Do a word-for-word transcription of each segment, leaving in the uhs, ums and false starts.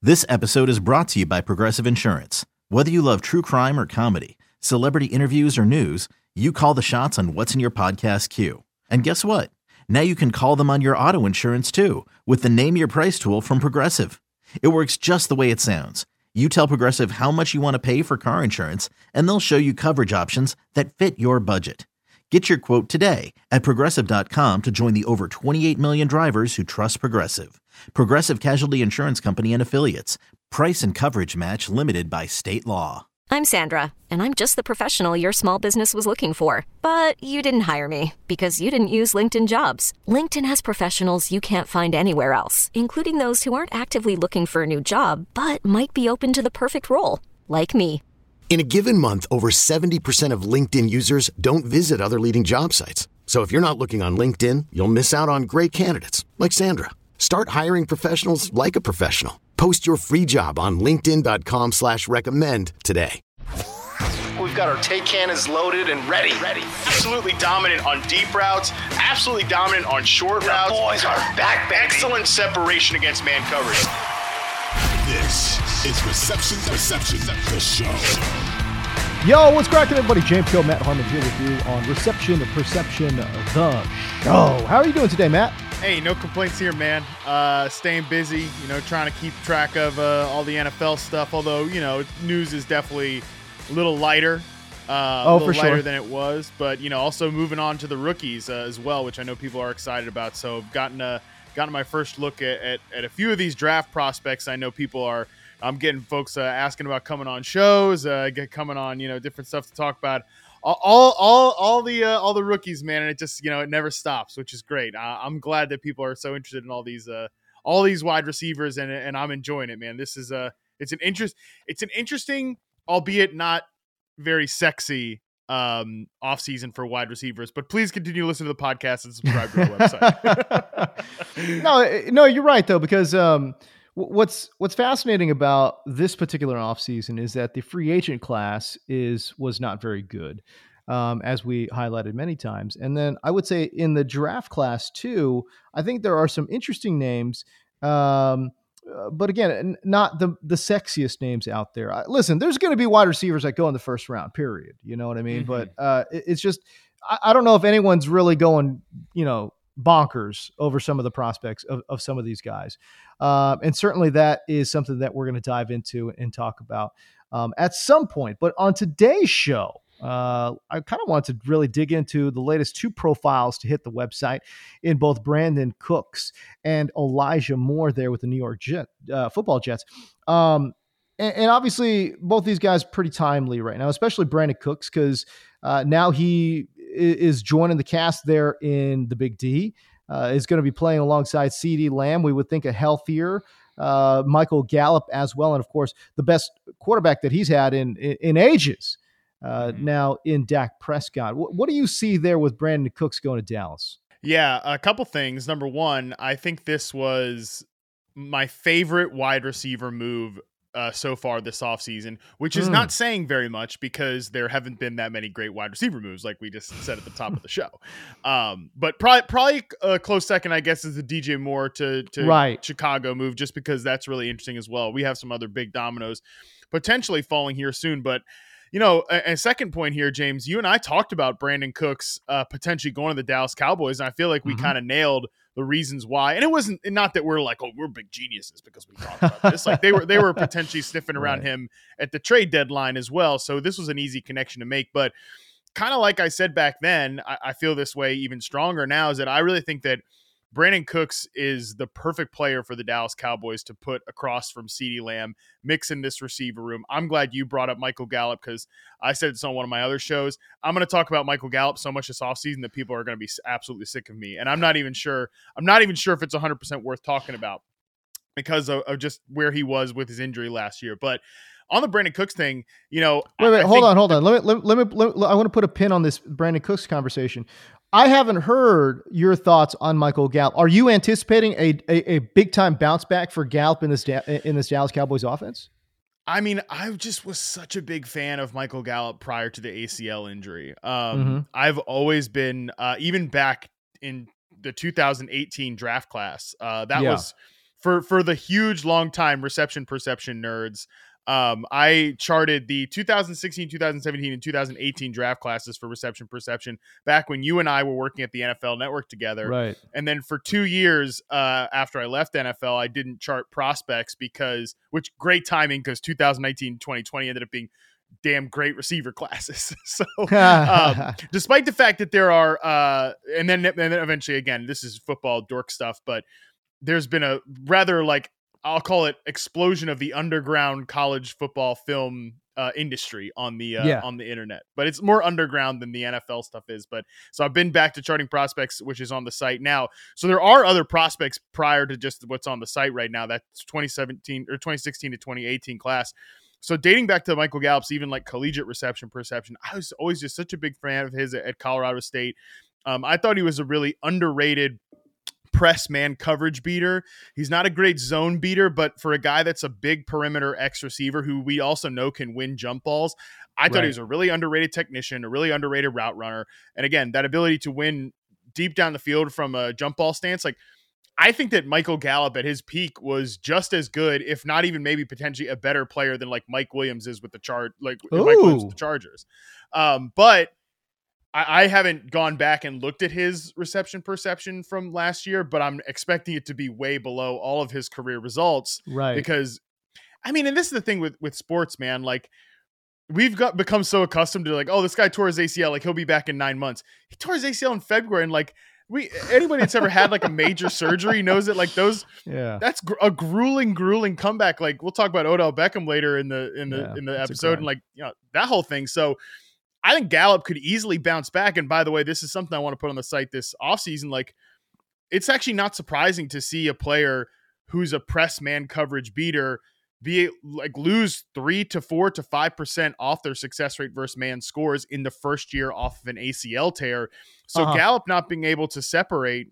This episode is brought to you by Progressive Insurance. Whether you love true crime or comedy, celebrity interviews or news, you call the shots on what's in your podcast queue. And guess what? Now you can call them on your auto insurance too with the Name Your Price tool from Progressive. It works just the way it sounds. You tell Progressive how much you want to pay for car insurance, and they'll show you coverage options that fit your budget. Get your quote today at progressive dot com to join the over twenty-eight million drivers who trust Progressive. Progressive Casualty Insurance Company and Affiliates. Price and coverage match limited by state law. I'm Sandra, and I'm just the professional your small business was looking for. But you didn't hire me because you didn't use LinkedIn Jobs. LinkedIn has professionals you can't find anywhere else, including those who aren't actively looking for a new job, but might be open to the perfect role, like me. In a given month, over seventy percent of LinkedIn users don't visit other leading job sites. So if you're not looking on LinkedIn, you'll miss out on great candidates like Sandra. Start hiring professionals like a professional. Post your free job on linkedin dot com slash recommend today. We've got our take cannons loaded and ready. Ready. Absolutely dominant on deep routes. Absolutely dominant on short the routes. Boys are back, baby. Excellent separation against man coverage. This is Reception Perception, the show. Yo, what's cracking, everybody? James Hill, Matt Harmon here with you on Reception Perception, the show. How are you doing today, Matt? Hey, no complaints here, man. Uh, staying busy, you know, trying to keep track of uh, all the N F L stuff. Although, you know, news is definitely a little lighter. Uh, oh, a little for lighter sure. than it was. But, you know, also moving on to the rookies uh, as well, which I know people are excited about. So I've gotten a, gotten my first look at, at, at a few of these draft prospects. I know people are, I'm getting folks uh, asking about coming on shows, uh, get coming on, you know, different stuff to talk about. All, all, all the, uh, all the rookies, man, and it just, you know, it never stops, which is great. Uh, I'm glad that people are so interested in all these, uh, all these wide receivers, and and I'm enjoying it, man. This is a, uh, it's an interest, it's an interesting, albeit not very sexy, um, off season for wide receivers. But please continue to listen to the podcast and subscribe to our website. no, no, you're right though, because um, what's what's fascinating about this particular offseason is that the free agent class is was not very good, um, as we highlighted many times. And then I would say in the draft class too, I think there are some interesting names, um, uh, but again, not the the sexiest names out there. I, listen, there's going to be wide receivers that go in the first round, period. You know what I mean? Mm-hmm. But uh, it, it's just I, I don't know if anyone's really going, you know, bonkers over some of the prospects of, of some of these guys. Um, and certainly that is something that we're going to dive into and talk about um, at some point. But on today's show, uh, I kind of want to really dig into the latest two profiles to hit the website in both Brandin Cooks and Elijah Moore there with the New York Jet, uh, football Jets. Um, and, and obviously both these guys pretty timely right now, especially Brandin Cooks, because uh, now he is joining the cast there in the Big D, uh, is going to be playing alongside CeeDee Lamb. We would think a healthier uh, Michael Gallup as well. And of course, the best quarterback that he's had in, in, in ages uh, mm-hmm. now in Dak Prescott. What, what do you see there with Brandin Cooks going to Dallas? Yeah, a couple things. Number one, I think this was my favorite wide receiver move Uh, so far this offseason, which is mm. not saying very much because there haven't been that many great wide receiver moves, like we just said at the top of the show. Um, but probably probably a close second, I guess, is the D J Moore to, to right. Chicago move, just because that's really interesting as well. We have some other big dominoes potentially falling here soon. But, you know, a, a second point here, James, you and I talked about Brandin Cooks uh, potentially going to the Dallas Cowboys, and I feel like we mm-hmm. kind of nailed the reasons why. And it wasn't not that we're like, oh, we're big geniuses because we talked about this. Like they were, they were potentially sniffing around right. him at the trade deadline as well. So this was an easy connection to make. But kind of like I said back then, I, I feel this way even stronger now, is that I really think that Brandin Cooks is the perfect player for the Dallas Cowboys to put across from CeeDee Lamb, mix in this receiver room. I'm glad you brought up Michael Gallup because I said this on one of my other shows. I'm going to talk about Michael Gallup so much this offseason that people are going to be absolutely sick of me. And I'm not even sure, I'm not even sure if it's one hundred percent worth talking about because of, of just where he was with his injury last year. But on the Brandin Cooks thing, you know, wait, wait, I hold think- on, hold on. Let me, let, let me, let, I want to put a pin on this Brandin Cooks conversation. I haven't heard your thoughts on Michael Gallup. Are you anticipating a a, a big time bounce back for Gallup in this in this Dallas Cowboys offense? I mean, I just was such a big fan of Michael Gallup prior to the A C L injury. Um, mm-hmm. I've always been, uh, even back in the two thousand eighteen draft class, uh, that yeah. was for for the huge long time reception perception nerds, um, I charted the two thousand sixteen, two thousand seventeen, and two thousand eighteen draft classes for reception perception back when you and I were working at the N F L Network together. Right. And then for two years uh, after I left N F L, I didn't chart prospects because, which great timing because two thousand nineteen, twenty twenty ended up being damn great receiver classes. So um, despite the fact that there are, uh, and then and then eventually, again, this is football dork stuff, but there's been a rather like, I'll call it explosion of the underground college football film uh, industry on the uh, yeah. on the internet, but it's more underground than the N F L stuff is. But so I've been back to charting prospects, which is on the site now. So there are other prospects prior to just what's on the site right now. That's twenty seventeen or twenty sixteen to twenty eighteen class. So dating back to Michael Gallup's even like collegiate reception perception, I was always just such a big fan of his at Colorado State. Um, I thought he was a really underrated press man coverage beater. He's not a great zone beater, but for a guy that's a big perimeter X receiver who we also know can win jump balls, I thought right. he was a really underrated technician, a really underrated route runner. And again, that ability to win deep down the field from a jump ball stance, like I think that Michael Gallup at his peak was just as good, if not even maybe potentially a better player than like Mike Williams is with the char like Mike Williams with the Chargers. Um, but I, I haven't gone back and looked at his reception perception from last year, but I'm expecting it to be way below all of his career results. Right. Because I mean, and this is the thing with, with sports, man, like we've got become so accustomed to like, oh, this guy tore his A C L, like he'll be back in nine months. He tore his A C L in February and like, We anybody that's ever had like a major surgery knows that like those yeah that's gr- a grueling grueling comeback. Like we'll talk about Odell Beckham later in the in the yeah, in the episode and like you know that whole thing. So I think Gallup could easily bounce back. And by the way, this is something I want to put on the site this offseason. Like it's actually not surprising to see a player who's a press man coverage beater be like lose three to four to five percent off their success rate versus man scores in the first year off of an A C L tear. So uh-huh. Gallup not being able to separate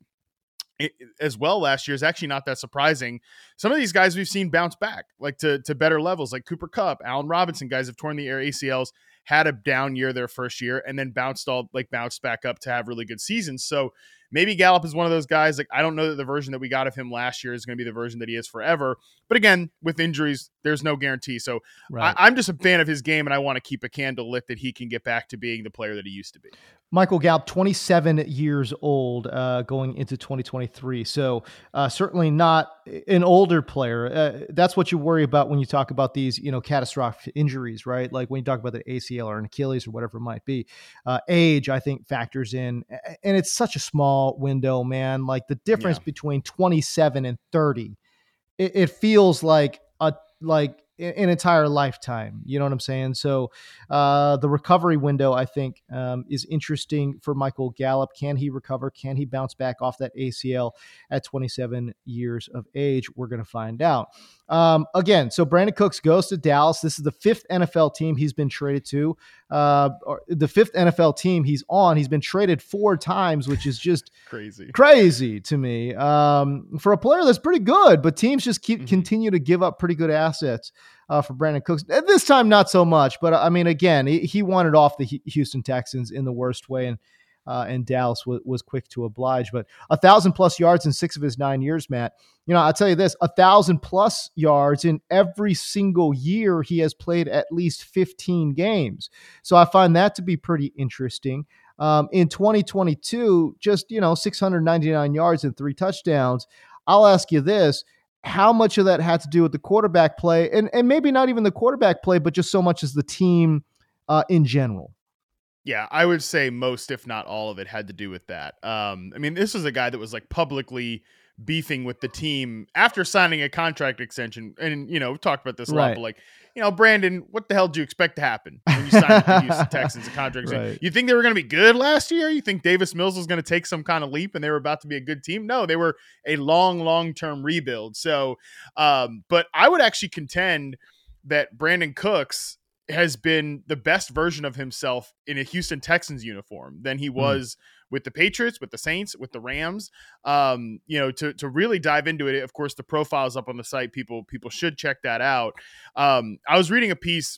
it as well last year is actually not that surprising. Some of these guys we've seen bounce back like to, to better levels, like Cooper Kupp, Allen Robinson, guys have torn the air A C Ls, had a down year their first year, and then bounced all like bounced back up to have really good seasons. So maybe Gallup is one of those guys. Like, I don't know that the version that we got of him last year is going to be the version that he is forever. But again, with injuries, there's no guarantee. So right. I, I'm just a fan of his game, and I want to keep a candle lit that he can get back to being the player that he used to be. Michael Gallup, twenty-seven years old, uh, going into twenty twenty-three. So uh, certainly not an older player. Uh, that's what you worry about when you talk about these, you know, catastrophic injuries, right? Like when you talk about the A C L or an Achilles or whatever it might be. Uh, age, I think, factors in. And it's such a small window, man. Like the difference yeah. between twenty-seven and thirty, it, it feels like a like an entire lifetime. You know what I'm saying? So uh, the recovery window, I think, um, is interesting for Michael Gallup. Can he recover? Can he bounce back off that A C L at twenty-seven years of age? We're going to find out. Um, again, so Brandin Cooks goes to Dallas. This is the fifth N F L team he's been traded to. Uh, or the fifth N F L team he's on. He's been traded four times, which is just crazy, crazy to me um, for a player that's pretty good. But teams just keep mm-hmm. continue to give up pretty good assets uh, for Brandin Cooks. At this time, not so much. But I mean, again, he, he wanted off the Houston Texans in the worst way, and uh, and Dallas w- was quick to oblige. But a thousand plus yards in six of his nine years, Matt. You know, I'll tell you this, a thousand plus yards in every single year he has played at least fifteen games. So I find that to be pretty interesting. Um, in twenty twenty-two, just, you know, six hundred ninety-nine yards and three touchdowns. I'll ask you this, how much of that had to do with the quarterback play? And, and maybe not even the quarterback play, but just so much as the team uh, in general. Yeah, I would say most, if not all of it, had to do with that. Um, I mean, this was a guy that was like publicly beefing with the team after signing a contract extension. And, you know, we've talked about this a right. lot, but like, you know, Brandon, what the hell do you expect to happen when you sign with the Houston Texans a contract extension? Right. You think they were going to be good last year? You think Davis Mills was going to take some kind of leap and they were about to be a good team? No, they were a long, long-term rebuild. So, um, but I would actually contend that Brandin Cooks has been the best version of himself in a Houston Texans uniform than he was mm. with the Patriots, with the Saints, with the Rams. Um, you know, to to really dive into it, of course, the profile is up on the site. People people should check that out. Um, I was reading a piece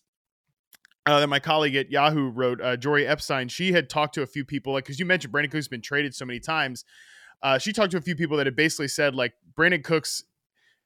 uh, that my colleague at Yahoo wrote, uh, Jory Epstein. She had talked to a few people, like, because you mentioned Brandin Cooks has been traded so many times. Uh, she talked to a few people that had basically said, like, Brandin Cooks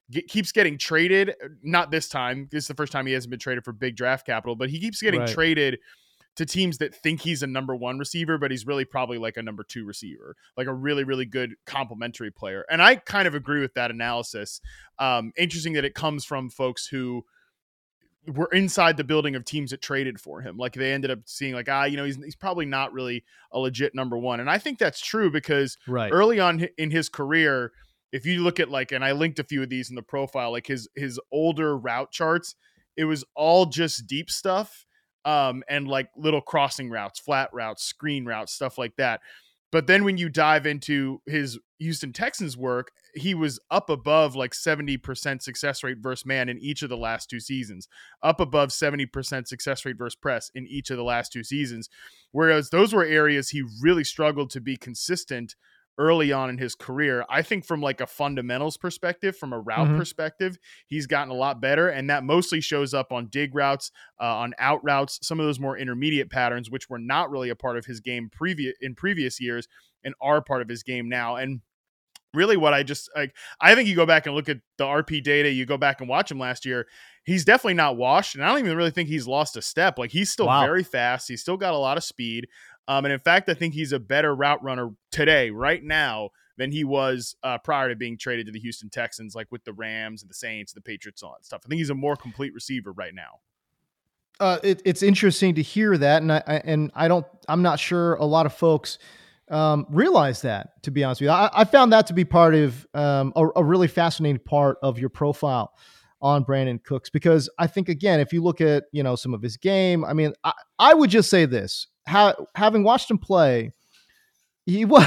get, keeps getting traded. Not this time. This is the first time he hasn't been traded for big draft capital, but he keeps getting Right. traded to teams that think he's a number one receiver, but he's really probably like a number two receiver, like a really, really good complementary player. And I kind of agree with that analysis. Um, interesting that it comes from folks who were inside the building of teams that traded for him. Like they ended up seeing like, ah, you know, he's, he's probably not really a legit number one. And I think that's true because Right. early on in his career, if you look at like, and I linked a few of these in the profile, like his, his older route charts, it was all just deep stuff. Um, and like little crossing routes, flat routes, screen routes, stuff like that. But then when you dive into his Houston Texans work, he was up above like seventy percent success rate versus man in each of the last two seasons, up above seventy percent success rate versus press in each of the last two seasons. Whereas those were areas he really struggled to be consistent early on in his career. I think from like a fundamentals perspective, from a route Mhm. perspective, he's gotten a lot better. And that mostly shows up on dig routes, uh, on out routes, some of those more intermediate patterns, which were not really a part of his game previous in previous years and are part of his game now. And really what I just like, I think you go back and look at the R P data, you go back and watch him last year, he's definitely not washed. And I don't even really think he's lost a step. Like he's still Wow. very fast. He's still got a lot of speed. Um, and in fact, I think he's a better route runner today, right now, than he was uh, prior to being traded to the Houston Texans, like with the Rams and the Saints, the Patriots, and all that stuff. I think he's a more complete receiver right now. Uh, it, it's interesting to hear that, and I, I and I don't. I'm not sure a lot of folks um, realize that. To be honest with you, I, I found that to be part of um, a, a really fascinating part of your profile on Brandin Cooks, because I think again, if you look at you know some of his game, I mean, I, I would just say this: ha- having watched him play, he was.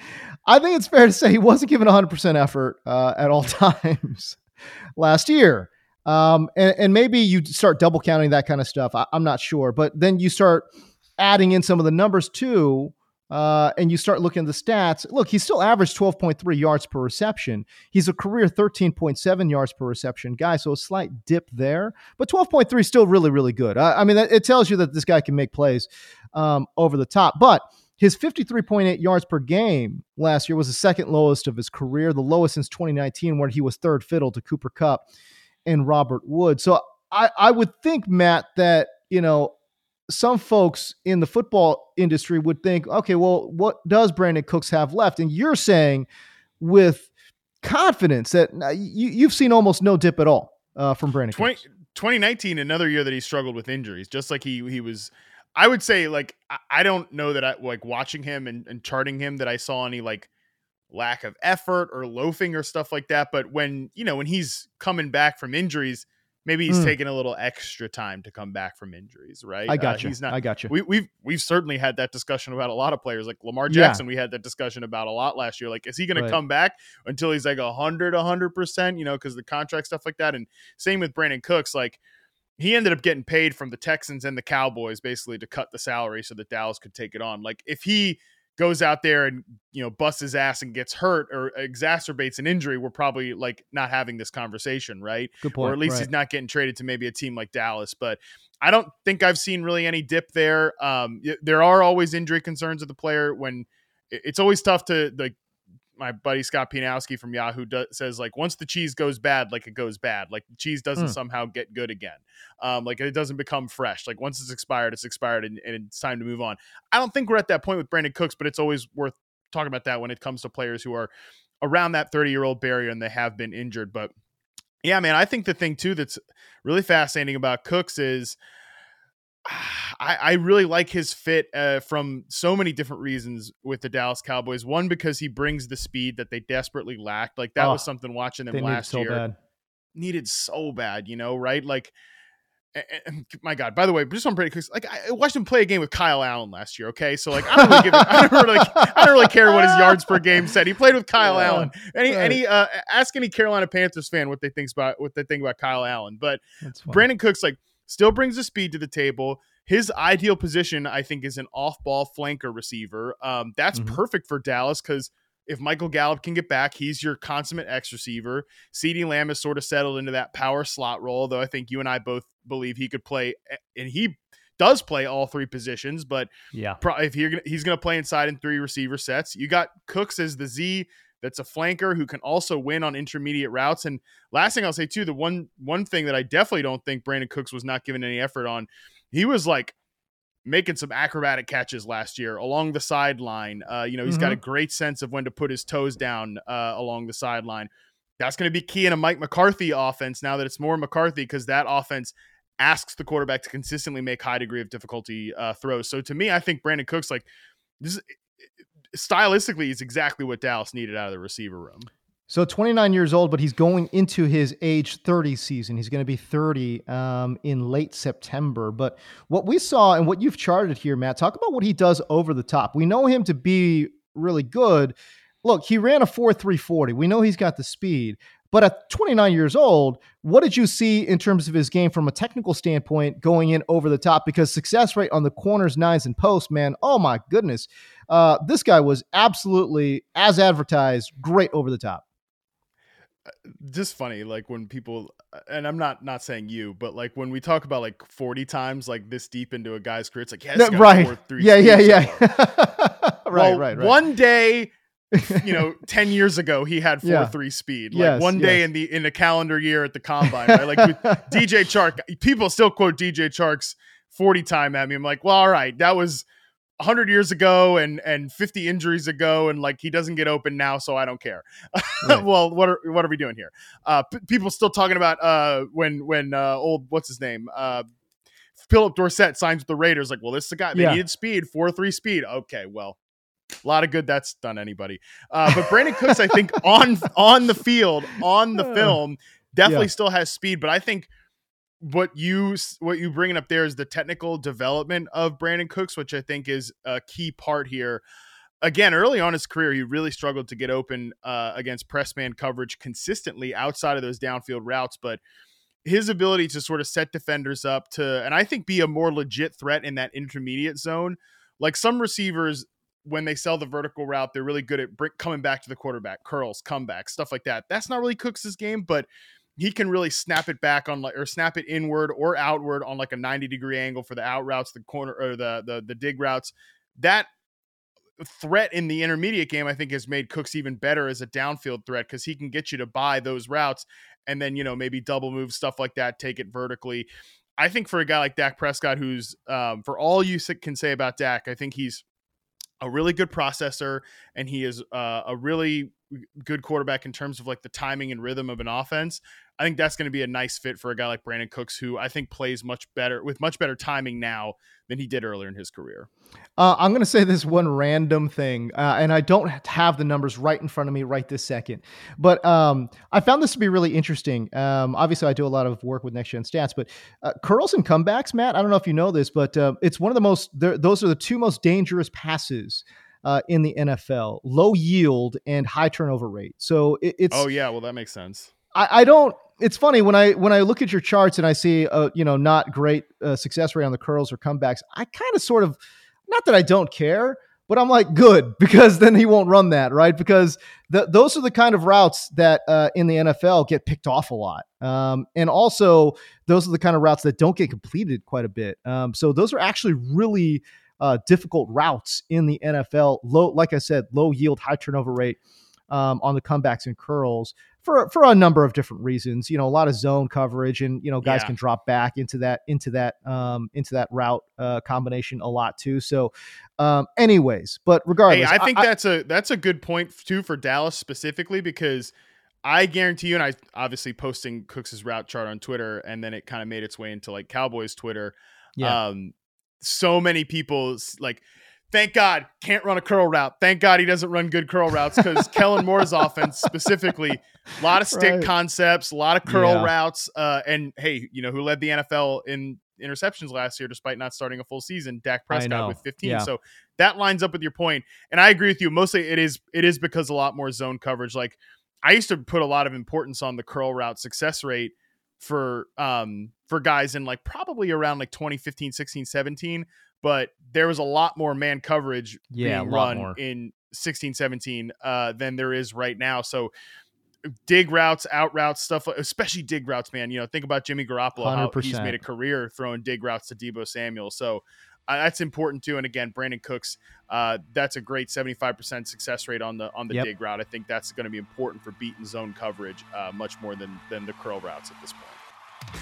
I think it's fair to say he wasn't giving one hundred percent effort uh, at all times last year. Um, and, and maybe you start double counting that kind of stuff. I, I'm not sure, but then you start adding in some of the numbers too. Uh, and you start looking at the stats. Look, he still averaged twelve point three yards per reception. He's a career thirteen point seven yards per reception guy. So a slight dip there, but twelve point three is still really, really good. I, I mean, it tells you that this guy can make plays um, over the top, but his fifty-three point eight yards per game last year was the second lowest of his career, the lowest since twenty nineteen, where he was third fiddle to Cooper Kupp and Robert Wood. So I, I would think, Matt, that, you know, some folks in the football industry would think, okay, well, what does Brandin Cooks have left? And you're saying with confidence that you, you've seen almost no dip at all uh, from Brandin Cooks. twenty nineteen, another year that he struggled with injuries, just like he he was, I would say, like, I, I don't know that I, like, watching him and, and charting him, that I saw any, like, lack of effort or loafing or stuff like that. But when, you know, when he's coming back from injuries, maybe he's mm. taking a little extra time to come back from injuries, right? I got uh, you. He's not, I got you. We, we've we've certainly had that discussion about a lot of players, like Lamar Jackson. Yeah. We had that discussion about a lot last year. Like, is he going right. to come back until he's like a hundred, a hundred percent? You know, because the contract stuff like that. And same with Brandin Cooks. Like, he ended up getting paid from the Texans and the Cowboys basically to cut the salary so that Dallas could take it on. Like, if he goes out there and, you know, busts his ass and gets hurt or exacerbates an injury, we're probably like not having this conversation, right? Good point. Or at least right. he's not getting traded to maybe a team like Dallas. But I don't think I've seen really any dip there. Um, there are always injury concerns of the player when it's always tough to, like, my buddy Scott Pianowski from Yahoo does, says, like, once the cheese goes bad, like it goes bad, like the cheese doesn't mm. somehow get good again. Um, like it doesn't become fresh. Like once it's expired, it's expired and, and it's time to move on. I don't think we're at that point with Brandin Cooks, but it's always worth talking about that when it comes to players who are around that thirty year old barrier and they have been injured. But yeah, man, I think the thing too, that's really fascinating about Cooks is, I, I really like his fit uh, from so many different reasons with the Dallas Cowboys. One, because he brings the speed that they desperately lacked. Like that oh, was something watching them last so year bad. needed so bad, you know, right? Like, and, and, my God, by the way, just on Brandin Cooks, like I watched him play a game with Kyle Allen last year. Okay. So like, I don't really give it, I don't really, I don't really care what his yards per game said. He played with Kyle yeah, Allen. Any, right. any, uh, ask any Carolina Panthers fan what they think about, what they think about Kyle Allen, but Brandin Cooks, like, still brings the speed to the table. His ideal position, I think, is an off-ball flanker receiver. Um, that's mm-hmm. perfect for Dallas because if Michael Gallup can get back, he's your consummate X receiver. CeeDee Lamb has sort of settled into that power slot role, though I think you and I both believe he could play, and he does play all three positions. But yeah, if you're gonna, he's going to play inside in three receiver sets. You got Cooks as the Z that's a flanker who can also win on intermediate routes. And last thing I'll say too, the one one thing that I definitely don't think Brandin Cooks was not given any effort on, he was like making some acrobatic catches last year along the sideline. Uh, you know, he's mm-hmm. got a great sense of when to put his toes down uh, along the sideline. That's going to be key in a Mike McCarthy offense now that it's more McCarthy, because that offense asks the quarterback to consistently make high degree of difficulty uh, throws. So to me, I think Brandin Cooks, like this is, stylistically, is exactly what Dallas needed out of the receiver room. So twenty-nine years old, but he's going into his age thirty season. He's going to be thirty um, in late September. But what we saw and what you've charted here, Matt, talk about what he does over the top. We know him to be really good. Look, he ran a four three forty. We know he's got the speed. But at twenty-nine years old, what did you see in terms of his game from a technical standpoint going in over the top? Because success rate on the corners, nines, and posts, man, oh my goodness. Uh, this guy was absolutely, as advertised, great over the top. Just funny, like when people, and I'm not not saying you, but like when we talk about like forty times like this deep into a guy's career, it's like, yeah, this guy's right. four, three, yeah, yeah, yeah, right, well, right, right. One day, you know, ten years ago, he had four yeah. three speed. Like yes, one day yes. in the in a calendar year at the combine, right? Like with D J Chark, people still quote D J Chark's forty time at me. I'm like, well, all right, that was one hundred years ago and and fifty injuries ago, and like he doesn't get open now, so I don't care. Right. Well, what are what are we doing here? Uh, p- people still talking about uh when when uh, old what's his name uh Philip Dorsett signs with the Raiders. Like, well, this is the guy. They yeah. needed speed, four three speed. Okay, well, a lot of good that's done anybody. Uh, but Brandin Cooks, I think on on the field, on the film, definitely yeah. still has speed. But I think what you what you bringing up there is the technical development of Brandin Cooks, which I think is a key part here. Again, early on in his career, he really struggled to get open uh, against press man coverage consistently outside of those downfield routes. But his ability to sort of set defenders up to, and I think be a more legit threat in that intermediate zone. Like some receivers, when they sell the vertical route, they're really good at bring, coming back to the quarterback, curls, comebacks, stuff like that. That's not really Cooks' game, but he can really snap it back on like, or snap it inward or outward on like a ninety degree angle for the out routes, the corner or the, the, the dig routes. That threat in the intermediate game, I think, has made Cooks even better as a downfield threat, because he can get you to buy those routes and then, you know, maybe double move, stuff like that, take it vertically. I think for a guy like Dak Prescott, who's um, for all you can say about Dak, I think he's a really good processor, and he is uh, a really good quarterback in terms of like the timing and rhythm of an offense. I think that's going to be a nice fit for a guy like Brandin Cooks, who I think plays much better with much better timing now than he did earlier in his career. Uh, I'm going to say this one random thing, uh, and I don't have the numbers right in front of me right this second, but um, I found this to be really interesting. Um, obviously, I do a lot of work with Next Gen Stats, but uh, curls and comebacks, Matt, I don't know if you know this, but uh, it's one of the most, those are the two most dangerous passes uh, in the N F L, low yield and high turnover rate. So it, it's, oh yeah, well that makes sense. I, I don't, it's funny when I, when I look at your charts and I see a, you know, not great uh, success rate on the curls or comebacks, I kind of sort of, not that I don't care, but I'm like, good, because then he won't run that, right? Because the, those are the kind of routes that uh, in the N F L get picked off a lot. Um, and also those are the kind of routes that don't get completed quite a bit. Um, so those are actually really uh, difficult routes in the N F L. Low, like I said, low yield, high turnover rate um, on the comebacks and curls for, for a number of different reasons. You know, a lot of zone coverage, and, you know, guys yeah. can drop back into that, into that, um, into that route uh, combination a lot too. So um, anyways, but regardless, hey, I think I, that's a, that's a good point too for Dallas specifically, because I guarantee you, and I obviously posting Cooks's route chart on Twitter, and then it kind of made its way into like Cowboys Twitter. Yeah. Um, so many people like, thank God can't run a curl route. Thank God he doesn't run good curl routes, because Kellen Moore's offense specifically, a lot of stick right. concepts, a lot of curl yeah. routes. Uh, and hey, you know, who led the N F L in interceptions last year, despite not starting a full season? Dak Prescott with fifteen. Yeah. So that lines up with your point. And I agree with you. Mostly it is, it is because a lot more zone coverage. Like I used to put a lot of importance on the curl route success rate for, um, for guys in like probably around like twenty fifteen, sixteen, seventeen. But there was a lot more man coverage yeah, being run more. in sixteen, seventeen uh, than there is right now. So dig routes, out routes, stuff, especially dig routes, man. You know, think about Jimmy Garoppolo, one hundred percent. How he's made a career throwing dig routes to Deebo Samuel. So uh, that's important too. And again, Brandon Cooks, uh, that's a great seventy-five percent success rate on the on the Yep. dig route. I think that's going to be important for beating zone coverage uh, much more than than the curl routes at this point.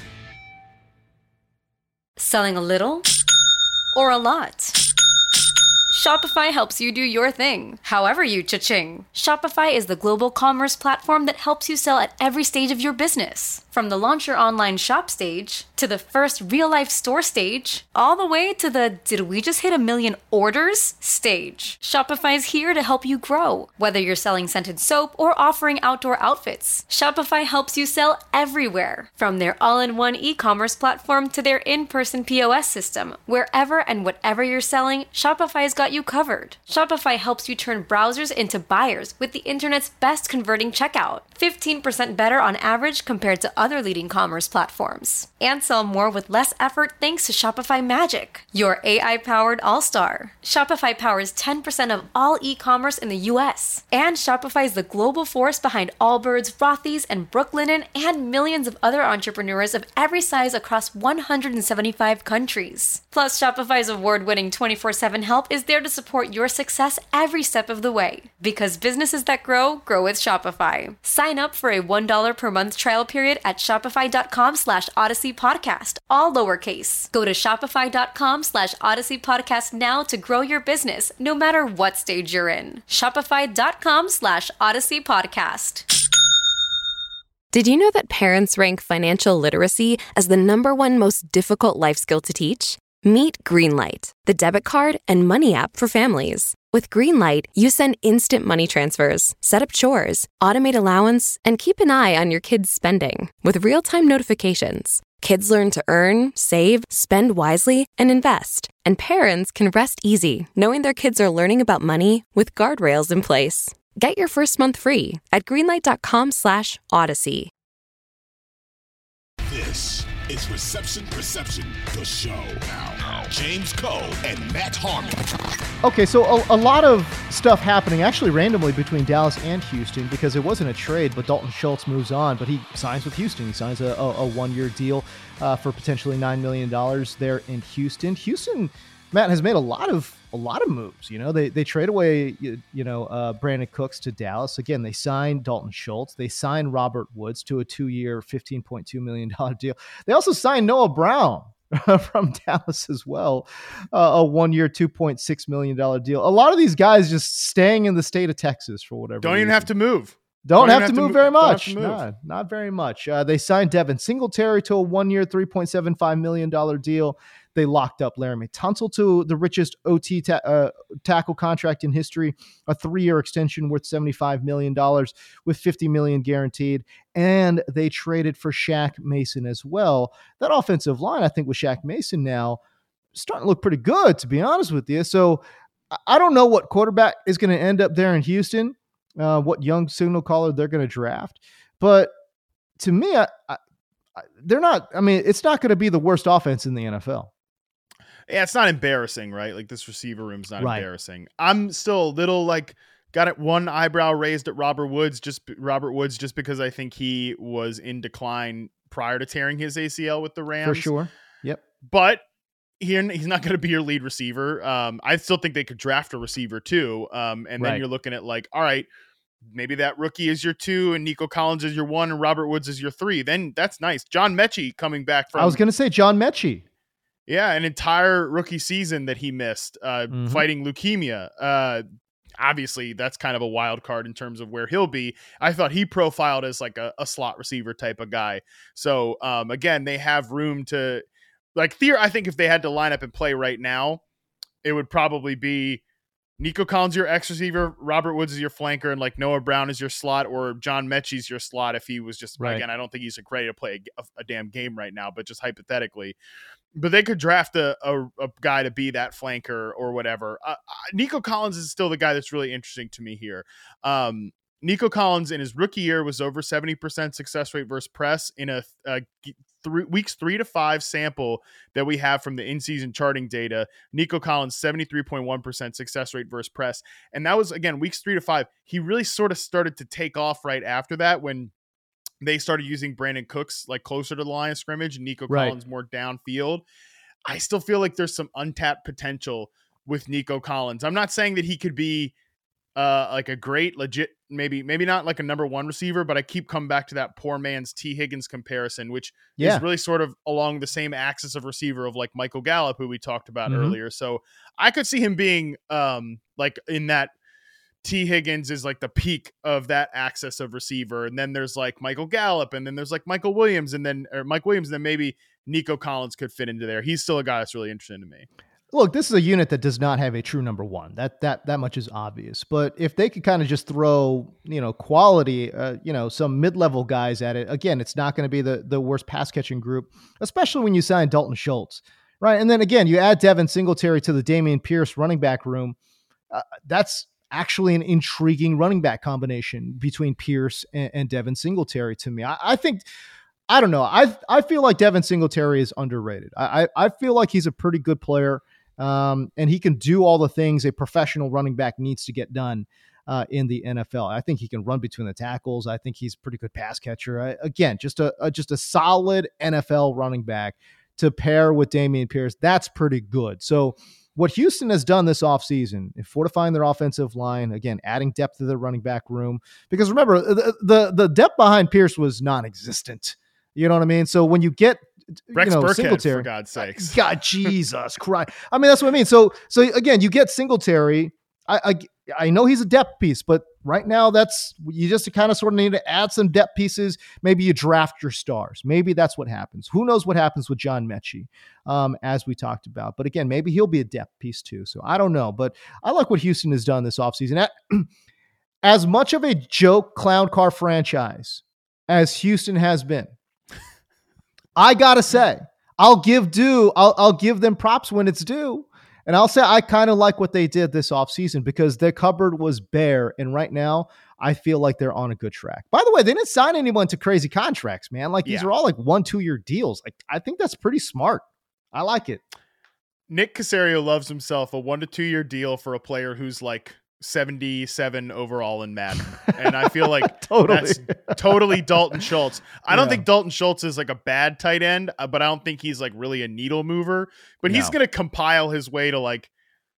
Selling a little or a lot? Shopify helps you do your thing, however you cha-ching. Shopify is the global commerce platform that helps you sell at every stage of your business. From the launch your online shop stage, to the first real-life store stage, all the way to the did we just hit a million orders stage. Shopify is here to help you grow. Whether you're selling scented soap or offering outdoor outfits, Shopify helps you sell everywhere. From their all-in-one e-commerce platform to their in-person P O S system, wherever and whatever you're selling, Shopify's got you covered. Shopify helps you turn browsers into buyers with the internet's best converting checkout. fifteen percent better on average compared to other leading commerce platforms. And sell more with less effort thanks to Shopify Magic, your A I-powered all-star. Shopify powers ten percent of all e-commerce in the U S. And Shopify is the global force behind Allbirds, Rothy's, and Brooklinen, and millions of other entrepreneurs of every size across one hundred seventy-five countries. Plus, Shopify's award-winning twenty-four seven help is there to support your success every step of the way. Because businesses that grow, grow with Shopify. Sign up for a one dollar per month trial period at shopify.com slash Odyssey Podcast, all lowercase. Go to shopify.com slash Odyssey Podcast now to grow your business, no matter what stage you're in. Shopify.com slash Odyssey Podcast. Did you know that parents rank financial literacy as the number one most difficult life skill to teach? Meet Greenlight, the debit card and money app for families. With Greenlight, you send instant money transfers, set up chores, automate allowance, and keep an eye on your kids' spending with real-time notifications. Kids learn to earn, save, spend wisely, and invest. And parents can rest easy knowing their kids are learning about money with guardrails in place. Get your first month free at greenlight.com slash Odyssey. This is Reception Perception, the show. Now, James Koh and Matt Harmon. Okay, so a, a lot of stuff happening actually randomly between Dallas and Houston because it wasn't a trade, but Dalton Schultz moves on, but he signs with Houston. He signs a, a, a one-year deal uh, for potentially nine million dollars there in Houston. Houston, Matt, has made a lot of a lot of moves. You know, they they trade away, you, you know, uh, Brandon Cooks to Dallas. Again, they signed Dalton Schultz. They signed Robert Woods to a two-year, fifteen point two million dollars deal. They also signed Noah Brown from Dallas as well, uh, a one-year, two point six million dollars deal. A lot of these guys just staying in the state of Texas for whatever Don't reason. even have to move. Don't, Don't have, have to to move mo- very don't have much. to move. Nah, not very much. Uh, they signed Devin Singletary to a one-year, three point seven five million dollars deal. They locked up Laramie Tunsil to the richest O T ta- uh, tackle contract in history, a three-year extension worth seventy-five million dollars with fifty million dollars guaranteed. And they traded for Shaq Mason as well. That offensive line, I think, with Shaq Mason now starting to look pretty good, to be honest with you. So I don't know what quarterback is going to end up there in Houston, uh, what young signal caller they're going to draft. But to me, I, I, they're not, I mean, it's not going to be the worst offense in the N F L. Yeah, it's not embarrassing, right? Like this receiver room's not Right. embarrassing. I'm still a little like got it one eyebrow raised at Robert Woods, just Robert Woods, just because I think he was in decline prior to tearing his A C L with the Rams. For sure. Yep. But he, he's not going to be your lead receiver. Um, I still think they could draft a receiver too. Um, and then Right. you're looking at like, all right, maybe that rookie is your two and Nico Collins is your one and Robert Woods is your three. Then that's nice. John Mechie coming back from, I was going to say John Mechie. yeah, an entire rookie season that he missed uh, Mhm. fighting leukemia. Uh, obviously, that's kind of a wild card in terms of where he'll be. I thought he profiled as like a, a slot receiver type of guy. So um, again, they have room to like Theo. I think if they had to line up and play right now, it would probably be Nico Collins, your X receiver, Robert Woods is your flanker, and like Noah Brown is your slot, or John Mechie's your slot if he was just, Right. again, I don't think he's ready to play a, a damn game right now, but just hypothetically. But they could draft a, a, a guy to be that flanker or whatever. Uh, Nico Collins is still the guy that's really interesting to me here. Um, Nico Collins in his rookie year was over seventy percent success rate versus press in a, a three, weeks three to five sample that we have from the in-season charting data. Nico Collins, seventy-three point one percent success rate versus press. And that was, again, weeks three to five. He really sort of started to take off right after that when they started using Brandon Cooks like closer to the line of scrimmage and Nico Right. Collins more downfield. I still feel like there's some untapped potential with Nico Collins. I'm not saying that he could be uh, like a great, legit, maybe, maybe not like a number one receiver, but I keep coming back to that poor man's T Higgins comparison, which Yeah. is really sort of along the same axis of receiver of like Michael Gallup, who we talked about Mhm. earlier. So I could see him being um, like in that T Higgins is like the peak of that axis of receiver. And then there's like Michael Gallup, and then there's like Michael Williams, and then, or Mike Williams, and then maybe Nico Collins could fit into there. He's still a guy that's really interesting to me. Look, this is a unit that does not have a true number one. That that that much is obvious. But if they could kind of just throw, you know, quality, uh, you know, some mid-level guys at it, again, it's not going to be the the worst pass catching group, especially when you sign Dalton Schultz, right? And then again, you add Devin Singletary to the Dameon Pierce running back room. Uh, that's actually an intriguing running back combination between Pierce and, and Devin Singletary to me. I, I think. I don't know. I I feel like Devin Singletary is underrated. I I, I feel like he's a pretty good player. Um, and he can do all the things a professional running back needs to get done uh, in the N F L. I think he can run between the tackles. I think he's a pretty good pass catcher. I, again, just a, a just a solid N F L running back to pair with Dameon Pierce. That's pretty good. So what Houston has done this offseason, in fortifying their offensive line, again, adding depth to the running back room, because remember, the, the, the depth behind Pierce was non-existent. You know what I mean? So when you get Rex you know, Burkhead, Singletary, for God's sakes. God, Jesus Christ. I mean, that's what I mean. So, so again, you get Singletary. I, I, I know he's a depth piece, but right now that's, you just kind of sort of need to add some depth pieces. Maybe you draft your stars. Maybe that's what happens. Who knows what happens with John Mechie, um, as we talked about. But again, maybe he'll be a depth piece too. So I don't know, but I like what Houston has done this offseason. As much of a joke clown car franchise as Houston has been, I gotta say, I'll give due. I'll, I'll give them props when it's due. And I'll say I kind of like what they did this offseason because their cupboard was bare. And right now, I feel like they're on a good track. By the way, they didn't sign anyone to crazy contracts, man. Like these Yeah. are all like one, two year deals. Like I think that's pretty smart. I like it. Nick Caserio loves himself a one to two year deal for a player who's like seventy-seven overall in Madden. And I feel like Totally. that's totally Dalton Schultz. I don't Yeah. think Dalton Schultz is like a bad tight end, uh, but I don't think he's like really a needle mover, but he's No. going to compile his way to like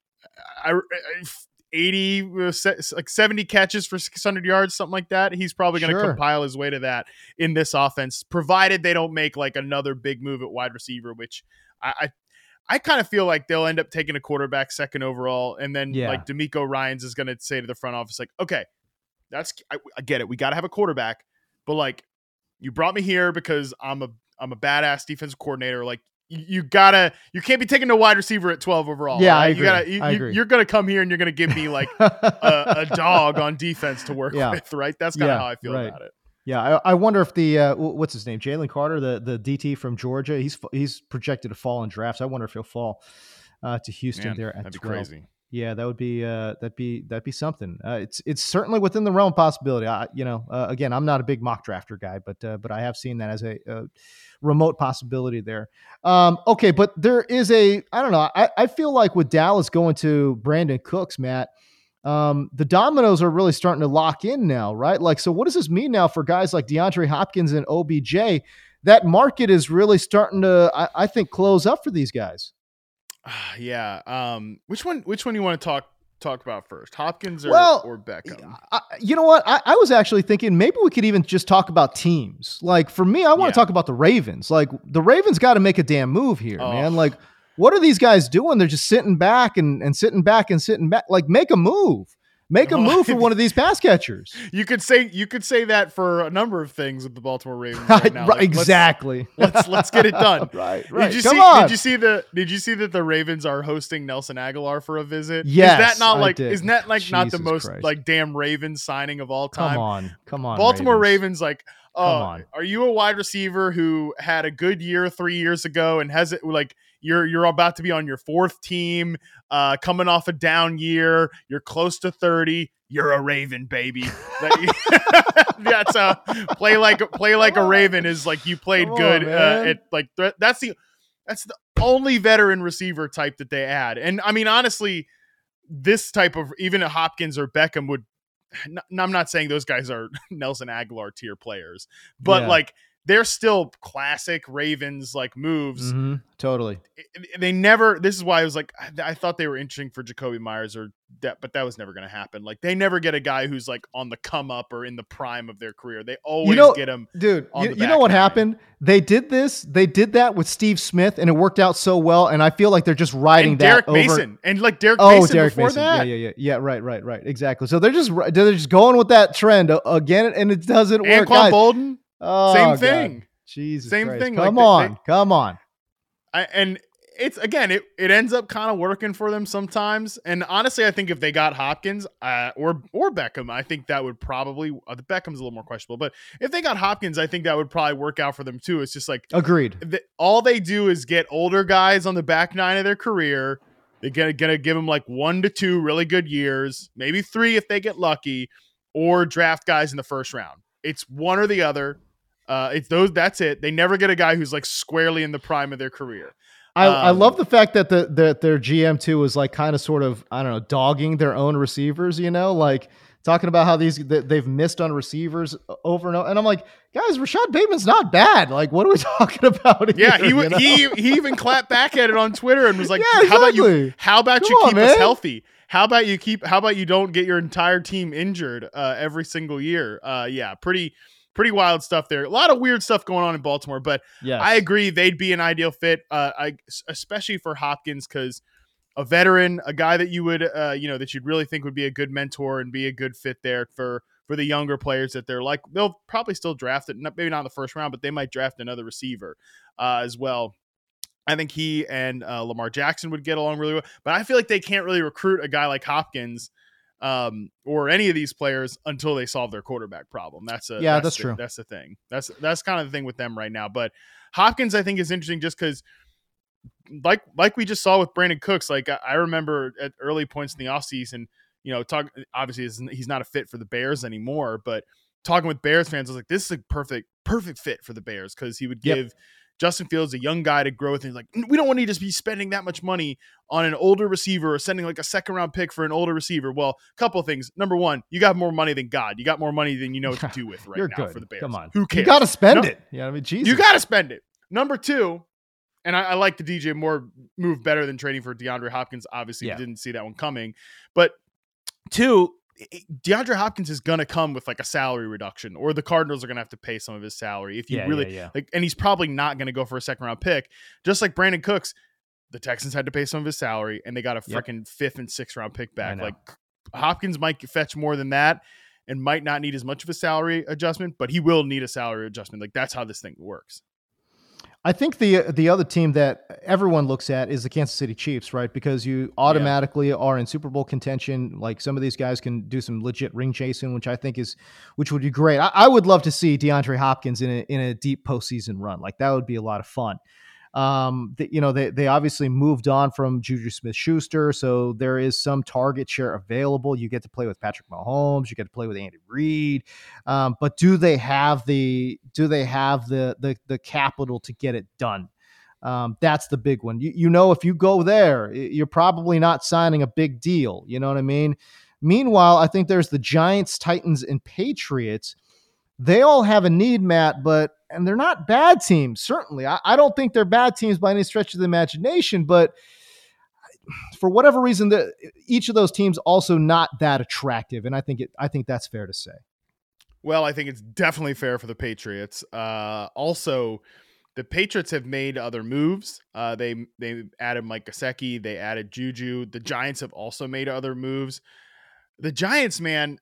I, I- eighty, uh, se- like seventy catches for six hundred yards, something like that. He's probably going to Sure. compile his way to that in this offense, provided they don't make like another big move at wide receiver, which I, I I kind of feel like they'll end up taking a quarterback second overall. And then Yeah. like D'Amico Ryans is going to say to the front office, like, okay, that's, I, I get it. We got to have a quarterback, but like you brought me here because I'm a, I'm a badass defensive coordinator. Like you, you gotta, you can't be taking a wide receiver at twelve overall. Yeah, right? I You agree. gotta, you, I you- agree. you're going to come here and you're going to give me like a, a dog on defense to work Yeah. with. Right. That's kind of Yeah, how I feel right. about it. Yeah, I, I wonder if the uh, wh- what's his name, Jalen Carter, the the D T from Georgia, he's he's projected to fall in drafts. I wonder if he'll fall uh, to Houston Man, there at that'd be twelve. crazy. Yeah, that would be uh, that'd be that'd be something. Uh, it's it's certainly within the realm of possibility. I, you know, uh, again, I'm not a big mock drafter guy, but uh, but I have seen that as a, a remote possibility there. Um, okay, but there is a I don't know. I, I feel like with Dallas going to Brandon Cooks, Matt, um, the dominoes are really starting to lock in now, right? Like, so what does this mean now for guys like DeAndre Hopkins and O B J? That market is really starting to, I, I think, close up for these guys. Yeah. Um, which one, which one you want to talk, talk about first, Hopkins or, Well, or Beckham? I, you know what? I, I was actually thinking maybe we could even just talk about teams. Like for me, I want Yeah. to talk about the Ravens. Like the Ravens got to make a damn move here, Oh. man. Like what are these guys doing? They're just sitting back and, and sitting back and sitting back. Like make a move. Make a Well, move for one of these pass catchers. You could say you could say that for a number of things with the Baltimore Ravens right now. Right, Like, let's- exactly. Let's let's get it done. Right, right. Did you Come see? on. Did you see the? Did you see that the Ravens are hosting Nelson Aguilar for a visit? Yes, is that not I like? did. Isn't that like not the Jesus most Christ. like damn Ravens signing of all time? Come on. Come on. Baltimore Ravens. Ravens, like, Come oh, on. are you a wide receiver who had a good year three years ago and has it like you're you're about to be on your fourth team, uh, coming off a down year, you're close to thirty, you're a Raven, baby. Like, that's a play like play like a Raven is like you played Come good. on, uh, man. it, like th- that's the that's the only veteran receiver type that they add, and I mean honestly, this type of even a Hopkins or Beckham would. n- I'm not saying those guys are Nelson Aguilar tier players, but Yeah. like they're still classic Ravens like moves. Mm-hmm. Totally. They never, this is why I was like, I, I thought they were interesting for Jakobi Meyers or that, but that was never going to happen. Like they never get a guy who's like on the come up or in the prime of their career. They always you know, get him. Dude, on you, the you know what back nine. happened? They did this. They did that with Steve Smith and it worked out so well. And I feel like they're just riding and that Derek over. Mason and like Derek oh, Mason Derek before Mason. that. Yeah, yeah, yeah. Yeah, right, right, right. Exactly. So they're just, they're just going with that trend again and it doesn't work. Anquan Guys, Bolden. oh, Same God. thing. Jesus Same Christ. thing. Come like on. they, they, come on. I, and it's again, it, it ends up kind of working for them sometimes. And honestly, I think if they got Hopkins uh, or or Beckham, I think that would probably uh, the Beckham's a little more questionable. But if they got Hopkins, I think that would probably work out for them too. It's just like agreed. The, all they do is get older guys on the back nine of their career. They're gonna, gonna give them like one to two really good years, maybe three if they get lucky, or draft guys in the first round. It's one or the other. Uh, it's those. That's it. They never get a guy who's like squarely in the prime of their career. I, um, I love the fact that the, the their G M too is like kind of sort of I don't know dogging their own receivers, you know, like talking about how these they've missed on receivers over and over. And I'm like, guys, Rashad Bateman's not bad. Like, what are we talking about? Here, yeah, he you know? he he even clapped back at it on Twitter and was like, yeah, "How exactly. about you? How about Come you on, keep man. us healthy? How about you keep? How about you don't get your entire team injured uh, every single year? Uh, yeah, pretty." Pretty wild stuff there. A lot of weird stuff going on in Baltimore, but yes. I agree they'd be an ideal fit, uh, I, especially for Hopkins, because a veteran, a guy that you would, uh, you know, that you'd really think would be a good mentor and be a good fit there for for the younger players that they're like. They'll probably still draft it, maybe not in the first round, but they might draft another receiver uh, as well. I think he and uh, Lamar Jackson would get along really well, but I feel like they can't really recruit a guy like Hopkins um or any of these players until they solve their quarterback problem. That's a yeah that's, that's the, true that's the thing that's that's kind of the thing with them right now. But Hopkins I think is interesting just because like like we just saw with Brandon Cooks. Like I, I remember at early points in the offseason, you know, talk obviously he's not a fit for the Bears anymore, but talking with Bears fans I was like, this is a perfect perfect fit for the Bears because he would give yep. Justin Fields, a young guy to grow with, and he's like, we don't want to just be spending that much money on an older receiver or sending like a second round pick for an older receiver. Well, a couple of things. Number one, you got more money than God. You got more money than you know what to do with right You're now good. for the Bears. Come on. Who cares? You got to spend no, it. Yeah, I mean, Jesus. You got to spend it. Number two, and I, I like the D J Moore move better than trading for DeAndre Hopkins. Obviously, yeah. we didn't see that one coming. But two, DeAndre Hopkins is going to come with like a salary reduction, or the Cardinals are going to have to pay some of his salary if you yeah, really yeah, yeah. like, and he's probably not going to go for a second round pick. Just like Brandon Cooks, the Texans had to pay some of his salary and they got a freaking yep. fifth and sixth round pick back. Like Hopkins might fetch more than that and might not need as much of a salary adjustment, but he will need a salary adjustment. Like that's how this thing works. I think the the other team that everyone looks at is the Kansas City Chiefs, right? Because you automatically yeah. are in Super Bowl contention. Like some of these guys can do some legit ring chasing, which I think is, which would be great. I, I would love to see DeAndre Hopkins in a in a deep postseason run. Like that would be a lot of fun. Um, the, you know, they they obviously moved on from Juju Smith-Schuster, so there is some target share available. You get to play with Patrick Mahomes, you get to play with Andy Reid, um, but do they have the do they have the the the capital to get it done? Um, that's the big one. You you know, if you go there, you're probably not signing a big deal. You know what I mean? Meanwhile, I think there's the Giants, Titans, and Patriots. They all have a need, Matt, but and they're not bad teams, certainly. I, I don't think they're bad teams by any stretch of the imagination, but for whatever reason, the, each of those teams also not that attractive, and I think it. I think that's fair to say. Well, I think it's definitely fair for the Patriots. Uh, also, the Patriots have made other moves. Uh, they they added Mike Gesicki. They added Juju. The Giants have also made other moves. The Giants, man,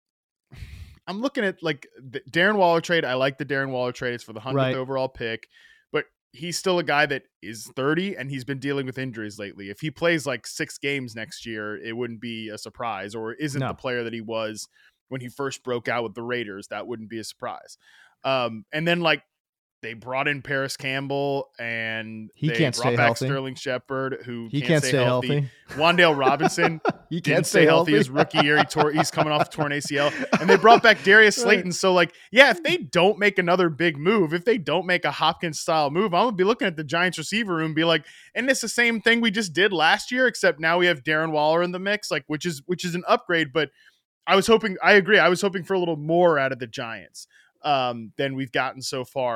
I'm looking at like the Darren Waller trade. I like the Darren Waller trade. It's for the hundredth right. overall pick, but he's still a guy that is thirty and he's been dealing with injuries lately. If he plays like six games next year, it wouldn't be a surprise, or isn't no. the player that he was when he first broke out with the Raiders. That wouldn't be a surprise. Um, and then like they brought in Paris Campbell and he they can't brought stay back healthy. Sterling Shepard, who he can't, can't stay, stay healthy. healthy. Wan'Dale Robinson he didn't can't stay, stay healthy healthy. his rookie year. He tore, he's coming off the torn A C L, and they brought back Darius Slayton. So like, yeah, if they don't make another big move, if they don't make a Hopkins style move, I'm gonna be looking at the Giants receiver room and be like, and it's the same thing we just did last year, except now we have Darren Waller in the mix, like which is which is an upgrade. But I was hoping, I agree, I was hoping for a little more out of the Giants um, than we've gotten so far.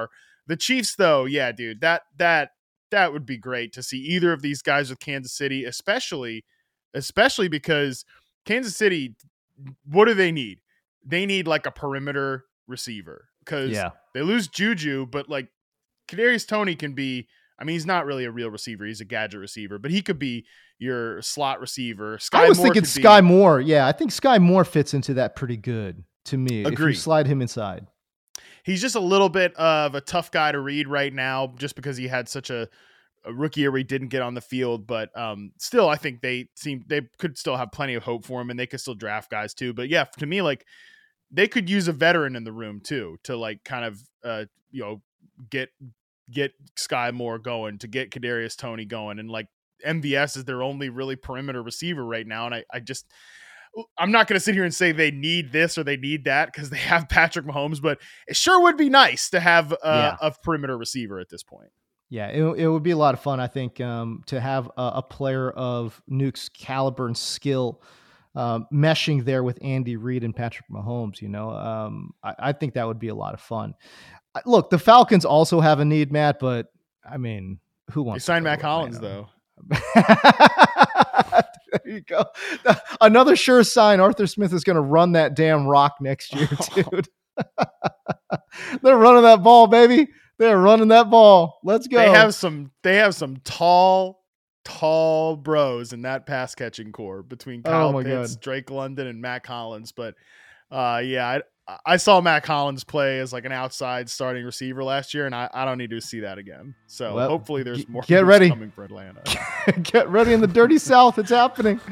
The Chiefs, though, yeah, dude, that that that would be great to see either of these guys with Kansas City, especially, especially because Kansas City, what do they need? They need like a perimeter receiver because Yeah. they lose Juju, but like Kadarius Toney can be. I mean, he's not really a real receiver; he's a gadget receiver, but he could be your slot receiver. Sky I was Moore thinking could Sky be, Moore. Yeah, I think Sky Moore fits into that pretty good to me. If you Agreed. slide him inside. He's just a little bit of a tough guy to read right now, just because he had such a, a rookie year where he didn't get on the field. But um, still, I think they seem they could still have plenty of hope for him, and they could still draft guys too. But yeah, to me, like they could use a veteran in the room too to like kind of uh, you know get. get Sky Moore going, to get Kadarius Toney going. And like M V S is their only really perimeter receiver right now. And I, I just, I'm not going to sit here and say they need this or they need that because they have Patrick Mahomes, but it sure would be nice to have uh, Yeah. a perimeter receiver at this point. Yeah, it, it would be a lot of fun, I think, um, to have a, a player of Nuke's caliber and skill um, meshing there with Andy Reid and Patrick Mahomes. You know, um, I, I think that would be a lot of fun. I- Look, the Falcons also have a need, Matt, but I mean, who They wants signed to Matt throw Collins Atlanta? though. There you go. Another sure sign. Arthur Smith is going to run that damn rock next year, dude. They're running that ball, baby. They're running that ball. Let's go. They have some, they have some tall, tall bros in that pass catching core between Kyle Oh my Pitts, God. Drake London, and Matt Collins. But uh, yeah, I, I saw Matt Collins play as like an outside starting receiver last year, and I, I don't need to see that again. So Well, hopefully there's g- more get moves ready. coming for Atlanta. Get ready in the dirty South. It's happening.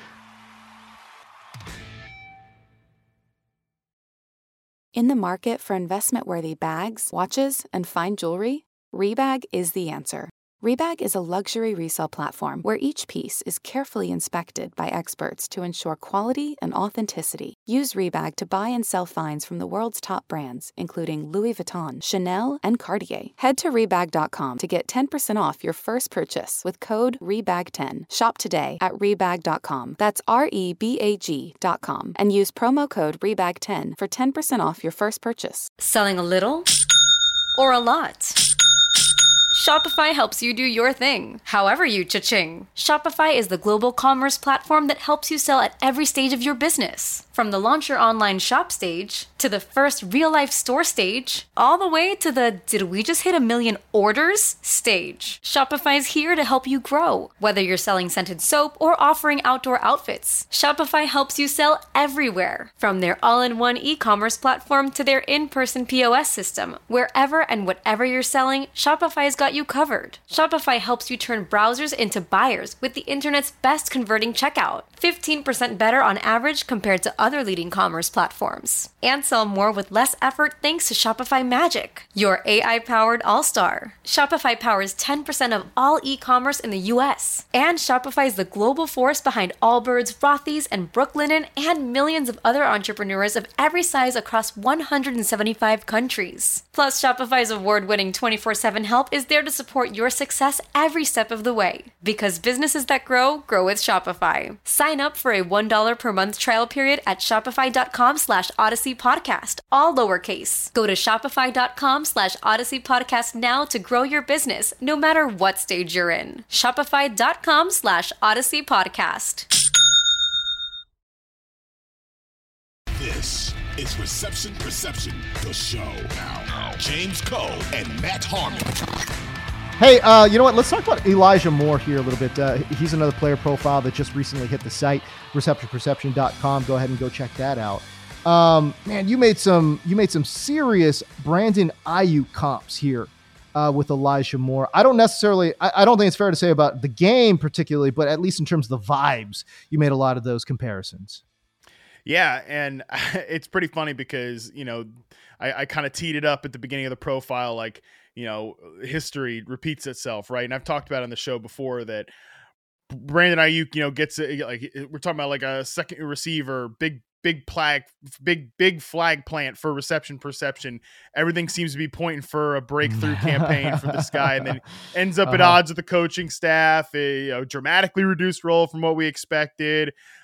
In the market for investment-worthy bags, watches, and fine jewelry, Rebag is the answer. Rebag is a luxury resale platform where each piece is carefully inspected by experts to ensure quality and authenticity. Use Rebag to buy and sell finds from the world's top brands, including Louis Vuitton, Chanel, and Cartier. Head to Rebag dot com to get ten percent off your first purchase with code Rebag ten. Shop today at Rebag dot com. That's R E B A G dot com. And use promo code Rebag ten for ten percent off your first purchase. Selling a little or a lot? Shopify helps you do your thing, however you cha-ching. Shopify is the global commerce platform that helps you sell at every stage of your business. From the launch your online shop stage, to the first real-life store stage, all the way to the did we just hit a million orders stage. Shopify's here to help you grow. Whether you're selling scented soap or offering outdoor outfits, Shopify helps you sell everywhere. From their all-in-one e-commerce platform to their in-person P O S system, wherever and whatever you're selling, Shopify's got you covered. Shopify helps you turn browsers into buyers with the internet's best converting checkout. fifteen percent better on average compared to other leading commerce platforms. And sell more with less effort thanks to Shopify Magic, your A I-powered all-star. Shopify powers ten percent of all e-commerce in the U S. And Shopify is the global force behind Allbirds, Rothy's, and Brooklinen, and millions of other entrepreneurs of every size across one hundred seventy-five countries. Plus, Shopify's award-winning twenty-four seven help is there to support your success every step of the way. Because businesses that grow, grow with Shopify. Sign up for a one dollar per month trial period at shopify.com slash Odyssey Podcast, all lowercase. Go to shopify.com slash Odyssey Podcast now to grow your business, no matter what stage you're in. Shopify.com slash Odyssey Podcast. This is Reception Perception, the show. Now, James Cole and Matt Harmon. Hey, uh, you know what? Let's talk about Elijah Moore here a little bit. Uh, he's another player profile that just recently hit the site, reception perception dot com. Go ahead and go check that out. Um, man, you made some you made some serious Brandon Ayuk comps here uh, with Elijah Moore. I don't necessarily, I, I don't think it's fair to say about the game particularly, but at least in terms of the vibes, you made a lot of those comparisons. Yeah, and it's pretty funny because, you know, I, I kind of teed it up at the beginning of the profile, like, you know, history repeats itself, right? And I've talked about on the show before that Brandon Ayuk, you know, gets it, like we're talking about like a second receiver, big, big flag, big, big flag plant for reception perception. Everything seems to be pointing for a breakthrough campaign for this guy, and then ends up uh-huh. at odds with the coaching staff, a you know, dramatically reduced role from what we expected.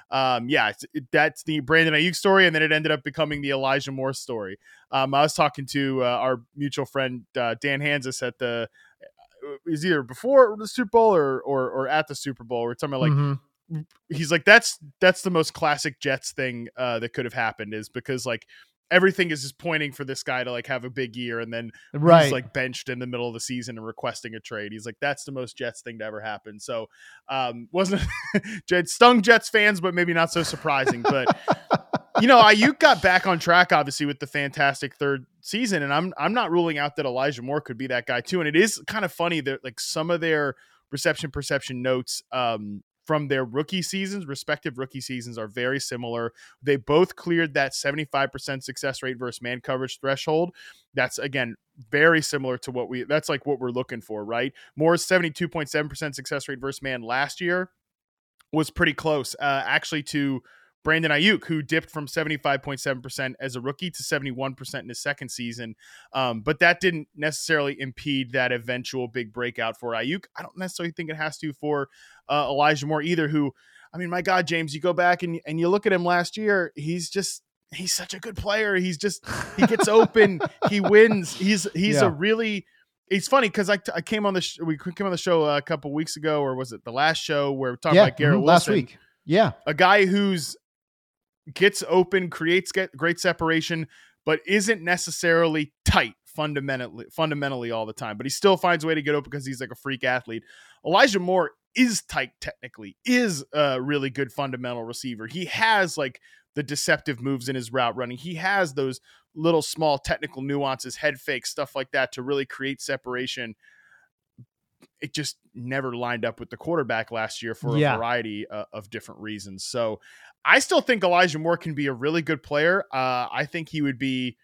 um, yeah, it, that's the Brandon Ayuk story, and then it ended up becoming the Elijah Moore story. Um, I was talking to uh, our mutual friend uh, Dan Hansis at the is either before the Super Bowl or or, or at the Super Bowl. We're talking about like. Mm-hmm. He's like, that's that's the most classic Jets thing uh, that could have happened, is because like everything is just pointing for this guy to like have a big year, and then right. he's like benched in the middle of the season and requesting a trade. He's like, that's the most Jets thing to ever happen. So um, wasn't it stung Jets fans, but maybe not so surprising. But you know, Ayuk got back on track obviously with the fantastic third season, and I'm I'm not ruling out that Elijah Moore could be that guy too. And it is kind of funny that like some of their reception perception notes um, from their rookie seasons, respective rookie seasons, are very similar. They both cleared that seventy-five percent success rate versus man coverage threshold. That's, again, very similar to what we, that's like what we're looking for, right? Moore's seventy-two point seven percent success rate versus man last year was pretty close, uh, actually, to Brandon Ayuk, who dipped from seventy-five point seven percent as a rookie to seventy-one percent in his second season. Um, but that didn't necessarily impede that eventual big breakout for Ayuk. I don't necessarily think it has to for uh, Elijah Moore either, who, I mean, my God, James, you go back and, and you look at him last year, he's just, he's such a good player. He's just, he gets open, he wins. He's, he's yeah. a really, it's funny because I, I came on the, sh- we came on the show a couple weeks ago, or was it the last show where we're talking yeah, about Garrett mm-hmm, Wilson. Last week. Yeah. A guy who's, gets open, creates get great separation, but isn't necessarily tight fundamentally fundamentally all the time. But he still finds a way to get open because he's like a freak athlete. Elijah Moore is tight technically, is a really good fundamental receiver. He has like the deceptive moves in his route running. He has those little small technical nuances, head fakes, stuff like that to really create separation. It just never lined up with the quarterback last year for a yeah. variety uh, of different reasons. So I still think Elijah Moore can be a really good player. Uh, I think he would be,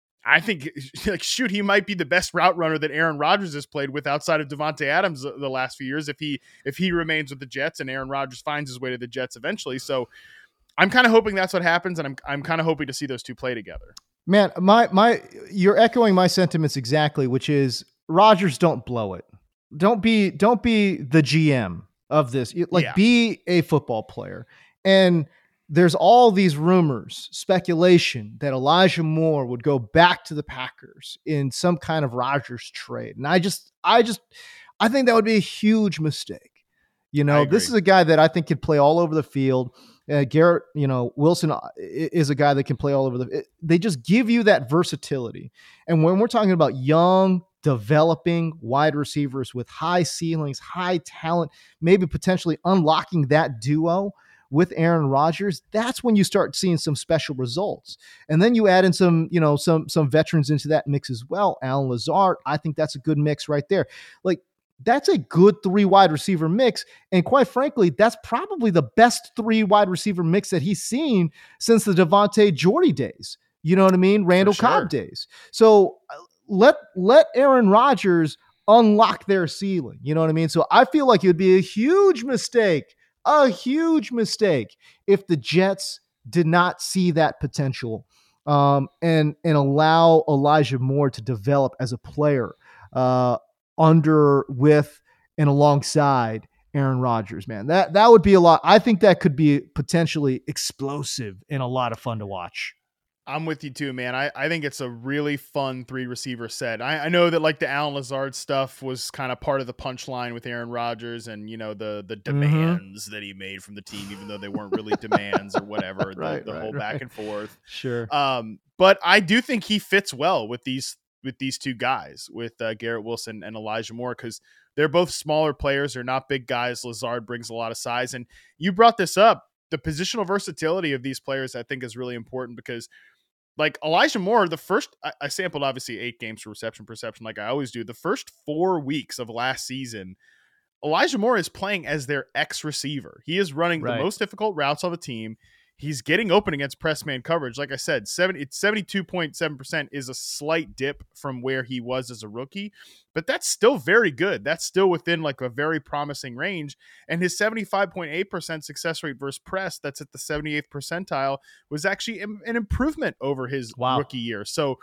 I think like, shoot, he might be the best route runner that Aaron Rodgers has played with outside of Devontae Adams the, the last few years. If he, if he remains with the Jets and Aaron Rodgers finds his way to the Jets eventually. So I'm kind of hoping that's what happens. And I'm, I'm kind of hoping to see those two play together. Man, my, my, you're echoing my sentiments exactly, which is Rodgers, don't blow it. Don't be, don't be the G M of this. Like yeah. be a football player. And there's all these rumors, speculation that Elijah Moore would go back to the Packers in some kind of Rodgers trade. And I just, I just, I think that would be a huge mistake. You know, this is a guy that I think could play all over the field. Uh, Garrett, you know, Wilson is a guy that can play all over the, it, they just give you that versatility. And when we're talking about young, developing wide receivers with high ceilings, high talent, maybe potentially unlocking that duo with Aaron Rodgers, that's when you start seeing some special results. And then you add in some, you know, some, some veterans into that mix as well. Allen Lazard, I think that's a good mix right there. Like that's a good three wide receiver mix. And quite frankly, that's probably the best three wide receiver mix that he's seen since the Devontae Jordy days. You know what I mean? Randall sure. Cobb days. So let, let Aaron Rodgers unlock their ceiling. You know what I mean? So I feel like it would be a huge mistake A huge mistake if the Jets did not see that potential um, and and allow Elijah Moore to develop as a player uh, under, with, and alongside Aaron Rodgers. Man, that that would be a lot. I think that could be potentially explosive and a lot of fun to watch. I'm with you too, man. I, I think it's a really fun three receiver set. I, I know that like the Allen Lazard stuff was kind of part of the punchline with Aaron Rodgers and, you know, the, the demands mm-hmm. that he made from the team, even though they weren't really demands or whatever, right, the, the right, whole right. back and forth. Sure. Um, but I do think he fits well with these, with these two guys, with uh, Garrett Wilson and Elijah Moore, because they're both smaller players. They're not big guys. Lazard brings a lot of size. And you brought this up, the positional versatility of these players, I think is really important because like Elijah Moore, the first, I, I sampled obviously eight games for reception perception, like I always do. The first four weeks of last season, Elijah Moore is playing as their X receiver. He is running right. the most difficult routes on the team. He's getting open against press man coverage. Like I said, seventy, it's seventy-two point seven percent is a slight dip from where he was as a rookie, but that's still very good. That's still within like a very promising range. And his seventy-five point eight percent success rate versus press, that's at the seventy-eighth percentile, was actually an improvement over his wow. rookie year. So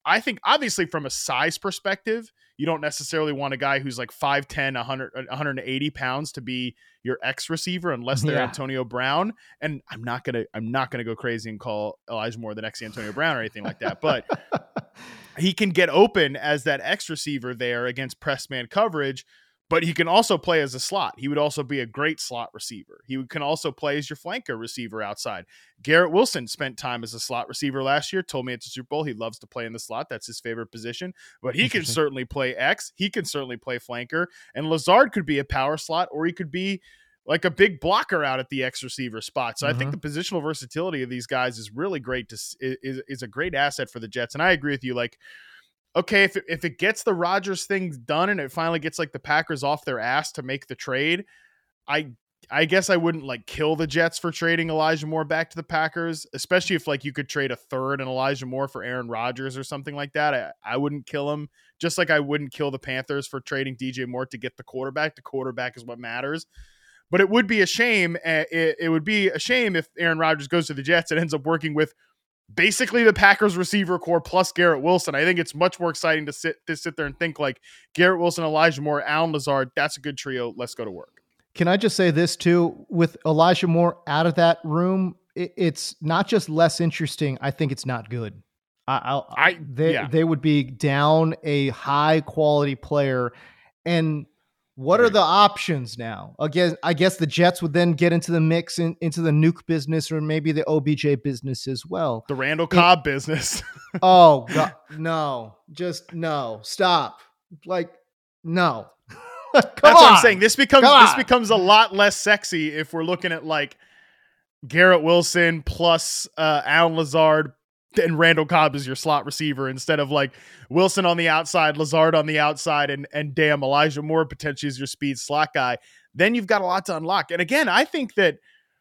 I think obviously from a size perspective, you don't necessarily want a guy who's like five ten, one hundred, one hundred eighty pounds to be your X receiver unless they're Yeah. Antonio Brown. And I'm not going to, I'm not going to go crazy and call Elijah Moore the next Antonio Brown or anything like that. But he can get open as that X receiver there against press man coverage, but he can also play as a slot. He would also be a great slot receiver. He can also play as your flanker receiver outside. Garrett Wilson spent time as a slot receiver last year, told me at the Super Bowl he loves to play in the slot. That's his favorite position, but he can certainly play X. He can certainly play flanker, and Lazard could be a power slot, or he could be like a big blocker out at the X receiver spot. So mm-hmm. I think the positional versatility of these guys is really great. To is, is a great asset for the Jets. And I agree with you. Like, okay, if it, if it gets the Rodgers thing done and it finally gets like the Packers off their ass to make the trade, I I guess I wouldn't like kill the Jets for trading Elijah Moore back to the Packers, especially if like you could trade a third and Elijah Moore for Aaron Rodgers or something like that. I, I wouldn't kill him, just like I wouldn't kill the Panthers for trading D J Moore to get the quarterback. The quarterback is what matters. But it would be a shame. It, it would be a shame if Aaron Rodgers goes to the Jets and ends up working with basically the Packers receiver core plus Garrett Wilson. I think it's much more exciting to sit to sit there and think like Garrett Wilson, Elijah Moore, Allen Lazard. That's a good trio. Let's go to work. Can I just say this too? With Elijah Moore out of that room, it, it's not just less interesting. I think it's not good. I, I'll, I they yeah. they would be down a high quality player. And what are the options now? Again, I guess the Jets would then get into the mix in, into the nuke business, or maybe the O B J business as well. The Randall Cobb it, business. oh God, no, just no, stop. Like, no. Come That's on. What I'm saying. This becomes this becomes a lot less sexy if we're looking at like Garrett Wilson plus uh, Allen Lazard and Randall Cobb is your slot receiver instead of like Wilson on the outside, Lazard on the outside, and and damn, Elijah Moore potentially is your speed slot guy. Then you've got a lot to unlock. And again, I think that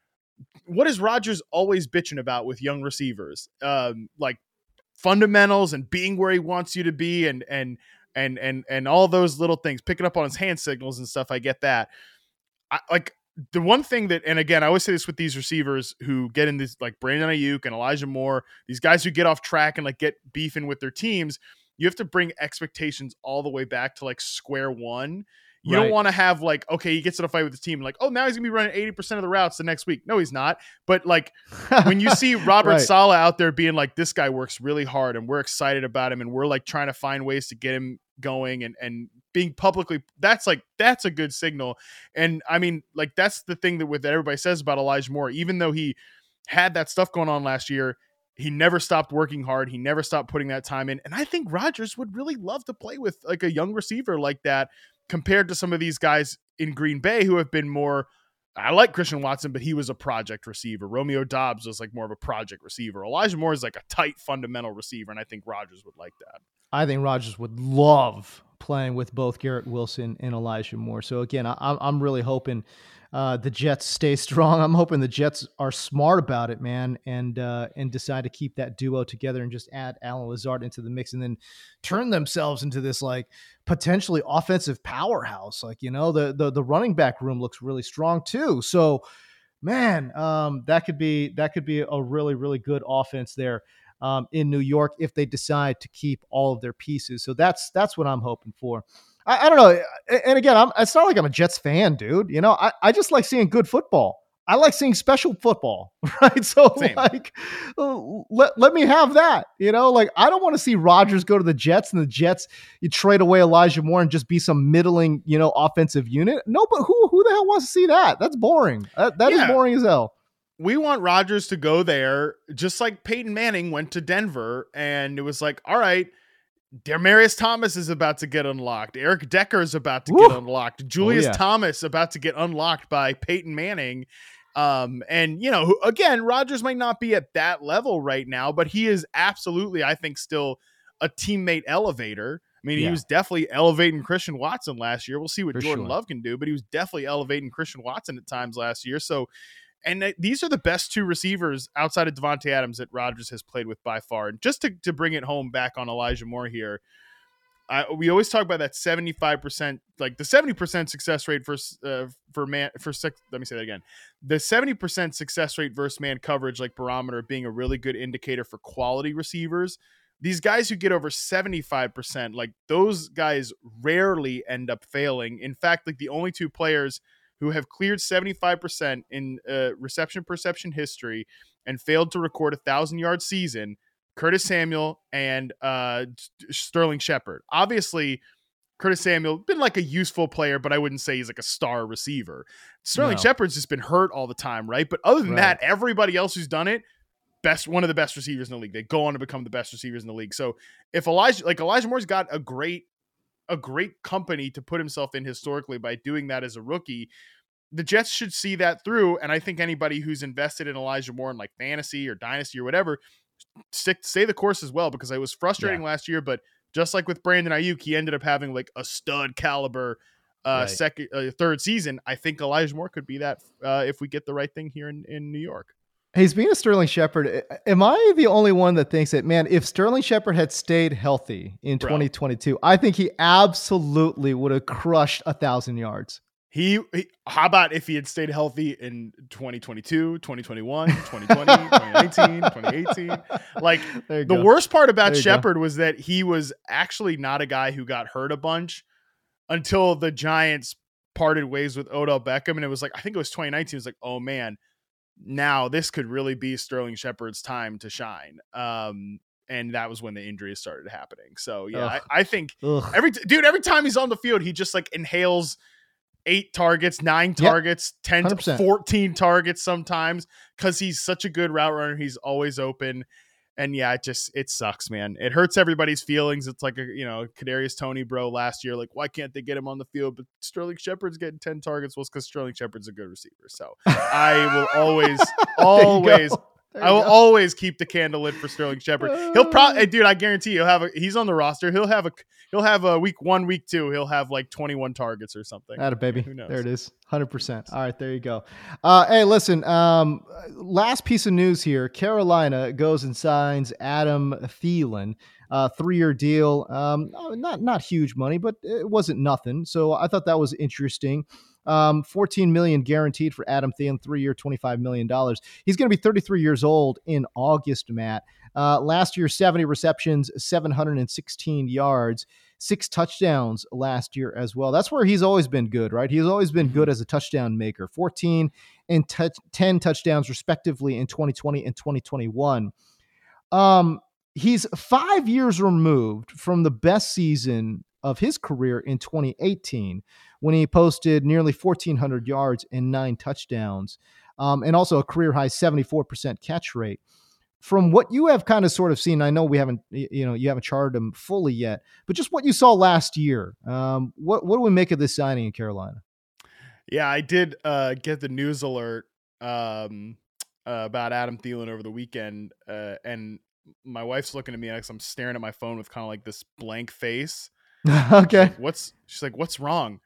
what is Rodgers always bitching about with young receivers? Um, like fundamentals and being where he wants you to be, and and and and and all those little things, picking up on his hand signals and stuff. I get that. I, like the one thing that, and again, I always say this with these receivers who get in this, like Brandon Ayuk and Elijah Moore, these guys who get off track and like get beefing with their teams, you have to bring expectations all the way back to like square one. You right. don't want to have like, okay, he gets in a fight with his team, like, oh, now he's gonna be running eighty percent of the routes the next week. No, he's not. But like when you see Robert right. Saleh out there being like, this guy works really hard and we're excited about him and we're like trying to find ways to get him going and, and being publicly, that's like, that's a good signal. And I mean, like, that's the thing that with that everybody says about Elijah Moore, even though he had that stuff going on last year, he never stopped working hard. He never stopped putting that time in. And I think Rodgers would really love to play with like a young receiver like that, compared to some of these guys in Green Bay who have been more, I like Christian Watson, but he was a project receiver. Romeo Doubs was like more of a project receiver. Elijah Moore is like a tight fundamental receiver. And I think Rodgers would like that. I think Rodgers would love playing with both Garrett Wilson and Elijah Moore. So again, I, I'm really hoping uh, the Jets stay strong. I'm hoping the Jets are smart about it, man, and uh, and decide to keep that duo together and just add Allen Lazard into the mix and then turn themselves into this like potentially offensive powerhouse. Like, you know, the the the running back room looks really strong too. So, man, um, that could be that could be a really really good offense there. Um, in New York, if they decide to keep all of their pieces. So that's that's what I'm hoping for. I, I don't know. And again, I'm, it's not like I'm a Jets fan, dude. You know, I, I just like seeing good football. I like seeing special football, right? So Same. like, let, let me have that. You know, like I don't want to see Rodgers go to the Jets and the Jets, you trade away Elijah Moore and just be some middling, you know, offensive unit. No, but who, who the hell wants to see that? That's boring. That, that yeah. is boring as hell. We want Rodgers to go there, just like Peyton Manning went to Denver, and it was like, all right, Demaryius Thomas is about to get unlocked. Eric Decker is about to Woo. get unlocked. Julius oh, yeah. Thomas about to get unlocked by Peyton Manning. Um, and, you know, again, Rodgers might not be at that level right now, but he is absolutely, I think, still a teammate elevator. I mean, yeah. he was definitely elevating Christian Watson last year. We'll see what For Jordan sure. Love can do, but he was definitely elevating Christian Watson at times last year. So, and these are the best two receivers outside of Devontae Adams that Rodgers has played with by far. And just to, to bring it home back on Elijah Moore here, I, we always talk about that seventy-five percent, like the seventy percent success rate for, uh, for man, for six, let me say that again. The seventy percent success rate versus man coverage, like barometer, being a really good indicator for quality receivers. these guys who get over seventy-five percent, like those guys rarely end up failing. In fact, like the only two players who have cleared seventy-five percent in uh, reception perception history and failed to record a thousand yard season, Curtis Samuel and uh, Sterling Shepard. Obviously, Curtis Samuel been like a useful player, but I wouldn't say he's like a star receiver. Sterling no. Shepard's just been hurt all the time, right? But other than right. that, everybody else who's done it, best one of the best receivers in the league. They go on to become the best receivers in the league. So if Elijah, like Elijah Moore's got a great, a great company to put himself in historically by doing that as a rookie, the Jets should see that through. And I think anybody who's invested in Elijah Moore in like fantasy or dynasty or whatever, stick, stay the course as well, because it was frustrating yeah. last year, but just like with Brandon Ayuk, he ended up having like a stud caliber uh, right. second, uh, third season. I think Elijah Moore could be that uh, if we get the right thing here in, in New York. He's being a Sterling Shepard. Am I the only one that thinks that, man, if Sterling Shepard had stayed healthy in Bro. twenty twenty-two, I think he absolutely would have crushed a thousand yards. He, he, how about if he had stayed healthy in twenty twenty-two, twenty twenty-one, twenty twenty, twenty nineteen, twenty eighteen? Like the go. worst part about Shepard was that he was actually not a guy who got hurt a bunch until the Giants parted ways with Odell Beckham. And it was like, I think it was twenty nineteen. It was like, oh man, now this could really be Sterling Shepard's time to shine. Um, and that was when the injuries started happening. So yeah, I, I think Ugh. every, dude, every time he's on the field, he just like inhales eight targets, nine targets, yep. ten to fourteen targets sometimes, because he's such a good route runner. He's always open. And yeah, it just, it sucks, man. It hurts everybody's feelings. It's like, a, you know, Kadarius Toney, bro, last year, like, why can't they get him on the field? But Sterling Shepard's getting ten targets. Well, it's because Sterling Shepard's a good receiver. So I will always, always, I will go. always keep the candle lit for Sterling Shepard. He'll probably, dude, I guarantee he'll have a, he's on the roster. He'll have a, he'll have a week one, week two. He'll have like twenty-one targets or something. Atta baby. Who knows? There it is. one hundred percent. All right, there you go. Uh, hey, listen, um, last piece of news here. Carolina goes and signs Adam Thielen, uh, three-year deal. Um, not, not huge money, but it wasn't nothing. So I thought that was interesting. Um, fourteen million dollars guaranteed for Adam Thielen, three-year, twenty-five million dollars. He's going to be thirty-three years old in August, Matt. Uh, last year, seventy receptions, seven hundred sixteen yards, six touchdowns last year as well. That's where he's always been good, right? He's always been good as a touchdown maker. fourteen and t- ten touchdowns respectively in twenty twenty and twenty twenty-one. Um, he's five years removed from the best season of his career in twenty eighteen, when he posted nearly fourteen hundred yards and nine touchdowns, um, and also a career high seventy-four percent catch rate. From what you have kind of sort of seen, I know we haven't, you know, you haven't charted him fully yet, but just what you saw last year, um, what what do we make of this signing in Carolina? Yeah, I did uh, get the news alert um, uh, about Adam Thielen over the weekend, uh, and my wife's looking at me like I'm staring at my phone with kind of like this blank face. Okay. She's like, what's she's like, what's wrong?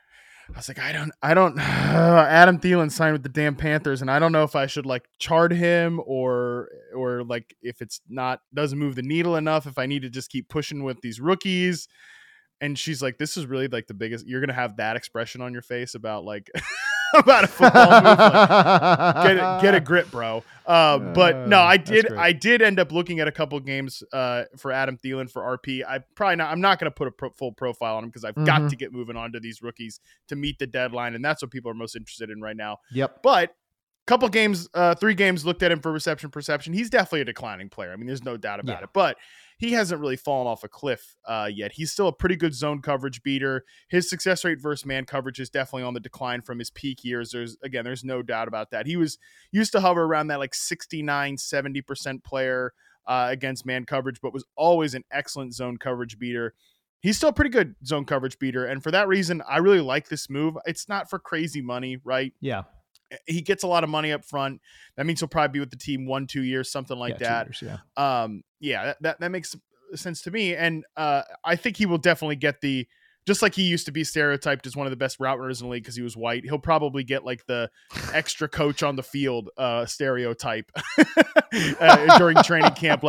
I was like, I don't, I don't, uh, Adam Thielen signed with the damn Panthers, and I don't know if I should like chart him or, or like if it's not, doesn't move the needle enough, if I need to just keep pushing with these rookies. And she's like, this is really like the biggest, you're going to have that expression on your face about like, about a football move. Like, get, a, get a grip, bro. Uh, but no, I did, I did end up looking at a couple games uh, for Adam Thielen for R P. I probably not, I'm not going to put a pro, full profile on him because I've mm-hmm. got to get moving on to these rookies to meet the deadline. And that's what people are most interested in right now. Yep. But couple games, uh, three games looked at him for reception perception. He's definitely a declining player. I mean, there's no doubt about yeah. it, but he hasn't really fallen off a cliff uh, yet. He's still a pretty good zone coverage beater. His success rate versus man coverage is definitely on the decline from his peak years. There's again, there's no doubt about that. He was used to hover around that like sixty-nine, seventy percent player uh, against man coverage, but was always an excellent zone coverage beater. He's still a pretty good zone coverage beater. And for that reason, I really like this move. It's not for crazy money, right? Yeah. He gets a lot of money up front. That means he'll probably be with the team one, two years, something like yeah, that. Years, yeah. Um, yeah, that, that, that makes sense to me. And uh, I think he will definitely get the, just like he used to be stereotyped as one of the best route runners in the league because he was white, he'll probably get like the extra coach on the field uh, stereotype uh, during training camp. Like,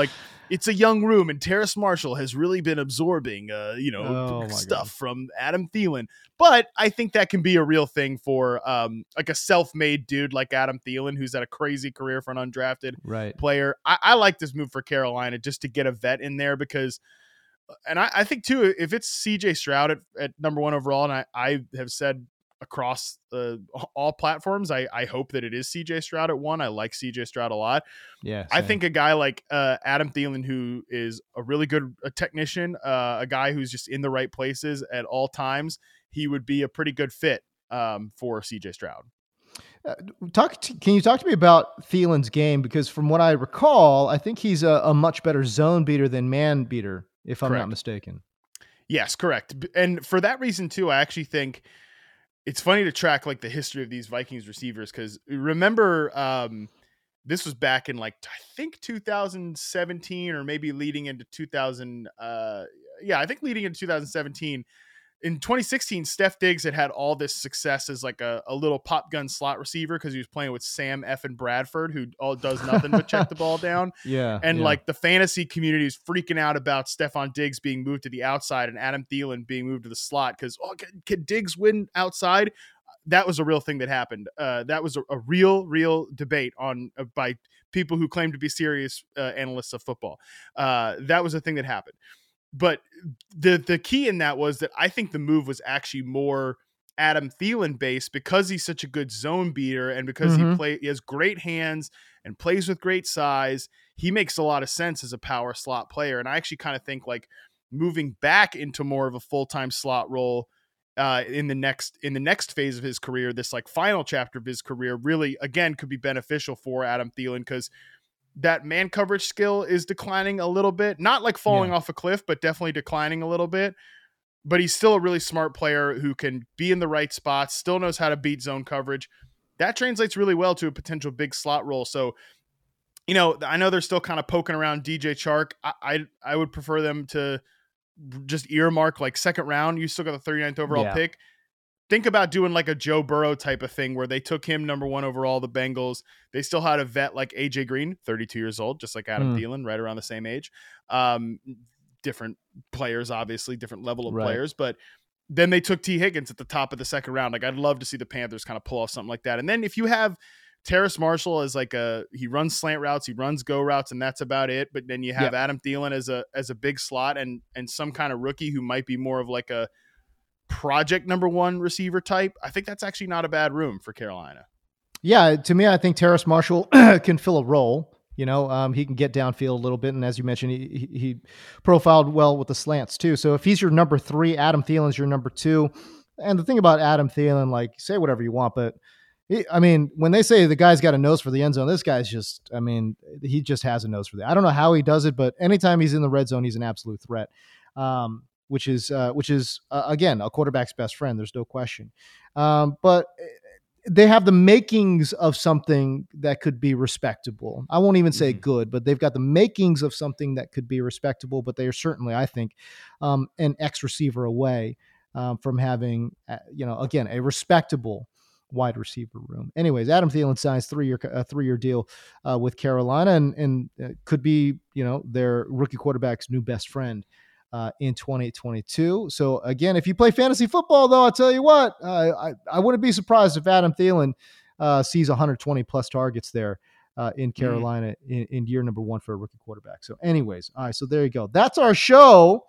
it's a young room, and Terrace Marshall has really been absorbing, uh, you know, Oh, my stuff God. from Adam Thielen. But I think that can be a real thing for um, like a self-made dude like Adam Thielen, who's had a crazy career for an undrafted Right. player. I, I like this move for Carolina just to get a vet in there because, and I, I think too, if it's C J Stroud at, at number one overall, and I, I have said across uh, all platforms, I, I hope that it is C J Stroud at one. I like C J Stroud a lot. Yeah. I same. think a guy like uh, Adam Thielen, who is a really good a technician, uh, a guy who's just in the right places at all times, he would be a pretty good fit um, for C J Stroud. Uh, talk. To, can you talk to me about Thielen's game? Because from what I recall, I think he's a, a much better zone beater than man beater, if I'm Correct. not mistaken. Yes, correct. And for that reason too, I actually think it's funny to track like the history of these Vikings receivers. Cause remember um, this was back in like, I think two thousand seventeen or maybe leading into two thousand. Uh, yeah, I think leading into two thousand seventeen. In twenty sixteen, Steph Diggs had had all this success as like a, a little pop gun slot receiver because he was playing with Sam F. and Bradford, who all does nothing but check the ball down. Yeah. And yeah. like the fantasy community is freaking out about Stephon Diggs being moved to the outside and Adam Thielen being moved to the slot because, oh, can, can Diggs win outside? That was a real thing that happened. Uh, that was a, a real, real debate on uh, by people who claim to be serious uh, analysts of football. Uh, that was a thing that happened. But the the key in that was that I think the move was actually more Adam Thielen based because he's such a good zone beater and because Mhm. he play he has great hands and plays with great size. He makes a lot of sense as a power slot player. And I actually kind of think like moving back into more of a full-time slot role uh, in the next in the next phase of his career, this like final chapter of his career, really again could be beneficial for Adam Thielen because that man coverage skill is declining a little bit, not like falling Yeah. off a cliff, but definitely declining a little bit. But he's still a really smart player who can be in the right spots, still knows how to beat zone coverage. That translates really well to a potential big slot role. So, you know, I know they're still kind of poking around D J Chark. I, I, I would prefer them to just earmark like second round. You still got the thirty-ninth overall Yeah. pick. Think about doing like a Joe Burrow type of thing where they took him number one overall, the Bengals. They still had a vet like A J Green, thirty-two years old, just like Adam Mm. Thielen, right around the same age. Um, different players, obviously, different level of Right. players. But then they took T. Higgins at the top of the second round. Like I'd love to see the Panthers kind of pull off something like that. And then if you have Terrace Marshall as like a, he runs slant routes, he runs go routes, and that's about it. But then you have Yeah. Adam Thielen as a, as a big slot and, and some kind of rookie who might be more of like a project number one receiver type. I think that's actually not a bad room for Carolina. Yeah, to me, I think Terrace Marshall can fill a role. You know, um, he can get downfield a little bit, and as you mentioned, he, he he profiled well with the slants too. So if he's your number three, Adam Thielen's your number two. And the thing about Adam Thielen, like, say whatever you want, but he, I mean, when they say the guy's got a nose for the end zone, this guy's just, I mean, he just has a nose for that. I don't know how he does it, but anytime he's in the red zone, he's an absolute threat. Um, which is uh, which is uh, again a quarterback's best friend. There's no question. Um, but they have the makings of something that could be respectable. I won't even say Mhm. good, but they've got the makings of something that could be respectable. But they are certainly, I think, um, an X receiver away um, from having, uh, you know, again, a respectable wide receiver room. Anyways, Adam Thielen signs three year a three year deal uh, with Carolina, and and uh, could be, you know, their rookie quarterback's new best friend uh, in twenty twenty-two. So again, if you play fantasy football, though, I'll tell you what, uh, I I wouldn't be surprised if Adam Thielen uh, sees one hundred twenty plus targets there uh, in Carolina mm. in, in year number one for a rookie quarterback. So, anyways, all right, so there you go. That's our show.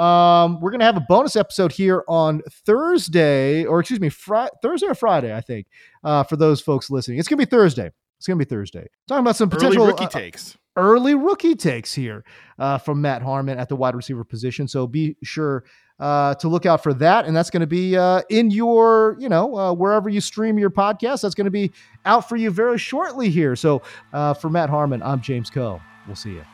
Um, we're gonna have a bonus episode here on Thursday, or excuse me, Friday, Thursday or Friday, I think, uh, for those folks listening. It's gonna be Thursday. It's gonna be Thursday. Talking about some potential early rookie uh, takes. Early rookie takes here uh, from Matt Harmon at the wide receiver position. So be sure uh, to look out for that. And that's going to be uh, in your, you know, uh, wherever you stream your podcast. That's going to be out for you very shortly here. So uh, for Matt Harmon, I'm James Coe. We'll see you.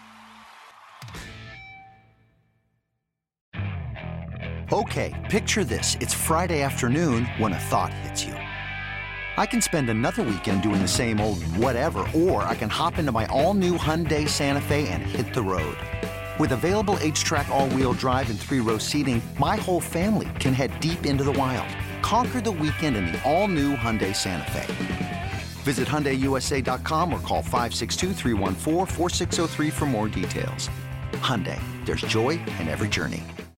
Okay, picture this. It's Friday afternoon when a thought hits you. I can spend another weekend doing the same old whatever, or I can hop into my all-new Hyundai Santa Fe and hit the road. With available H-Track all-wheel drive and three-row seating, my whole family can head deep into the wild. Conquer the weekend in the all-new Hyundai Santa Fe. Visit Hyundai U S A dot com or call five six two, three one four, four six zero three for more details. Hyundai, there's joy in every journey.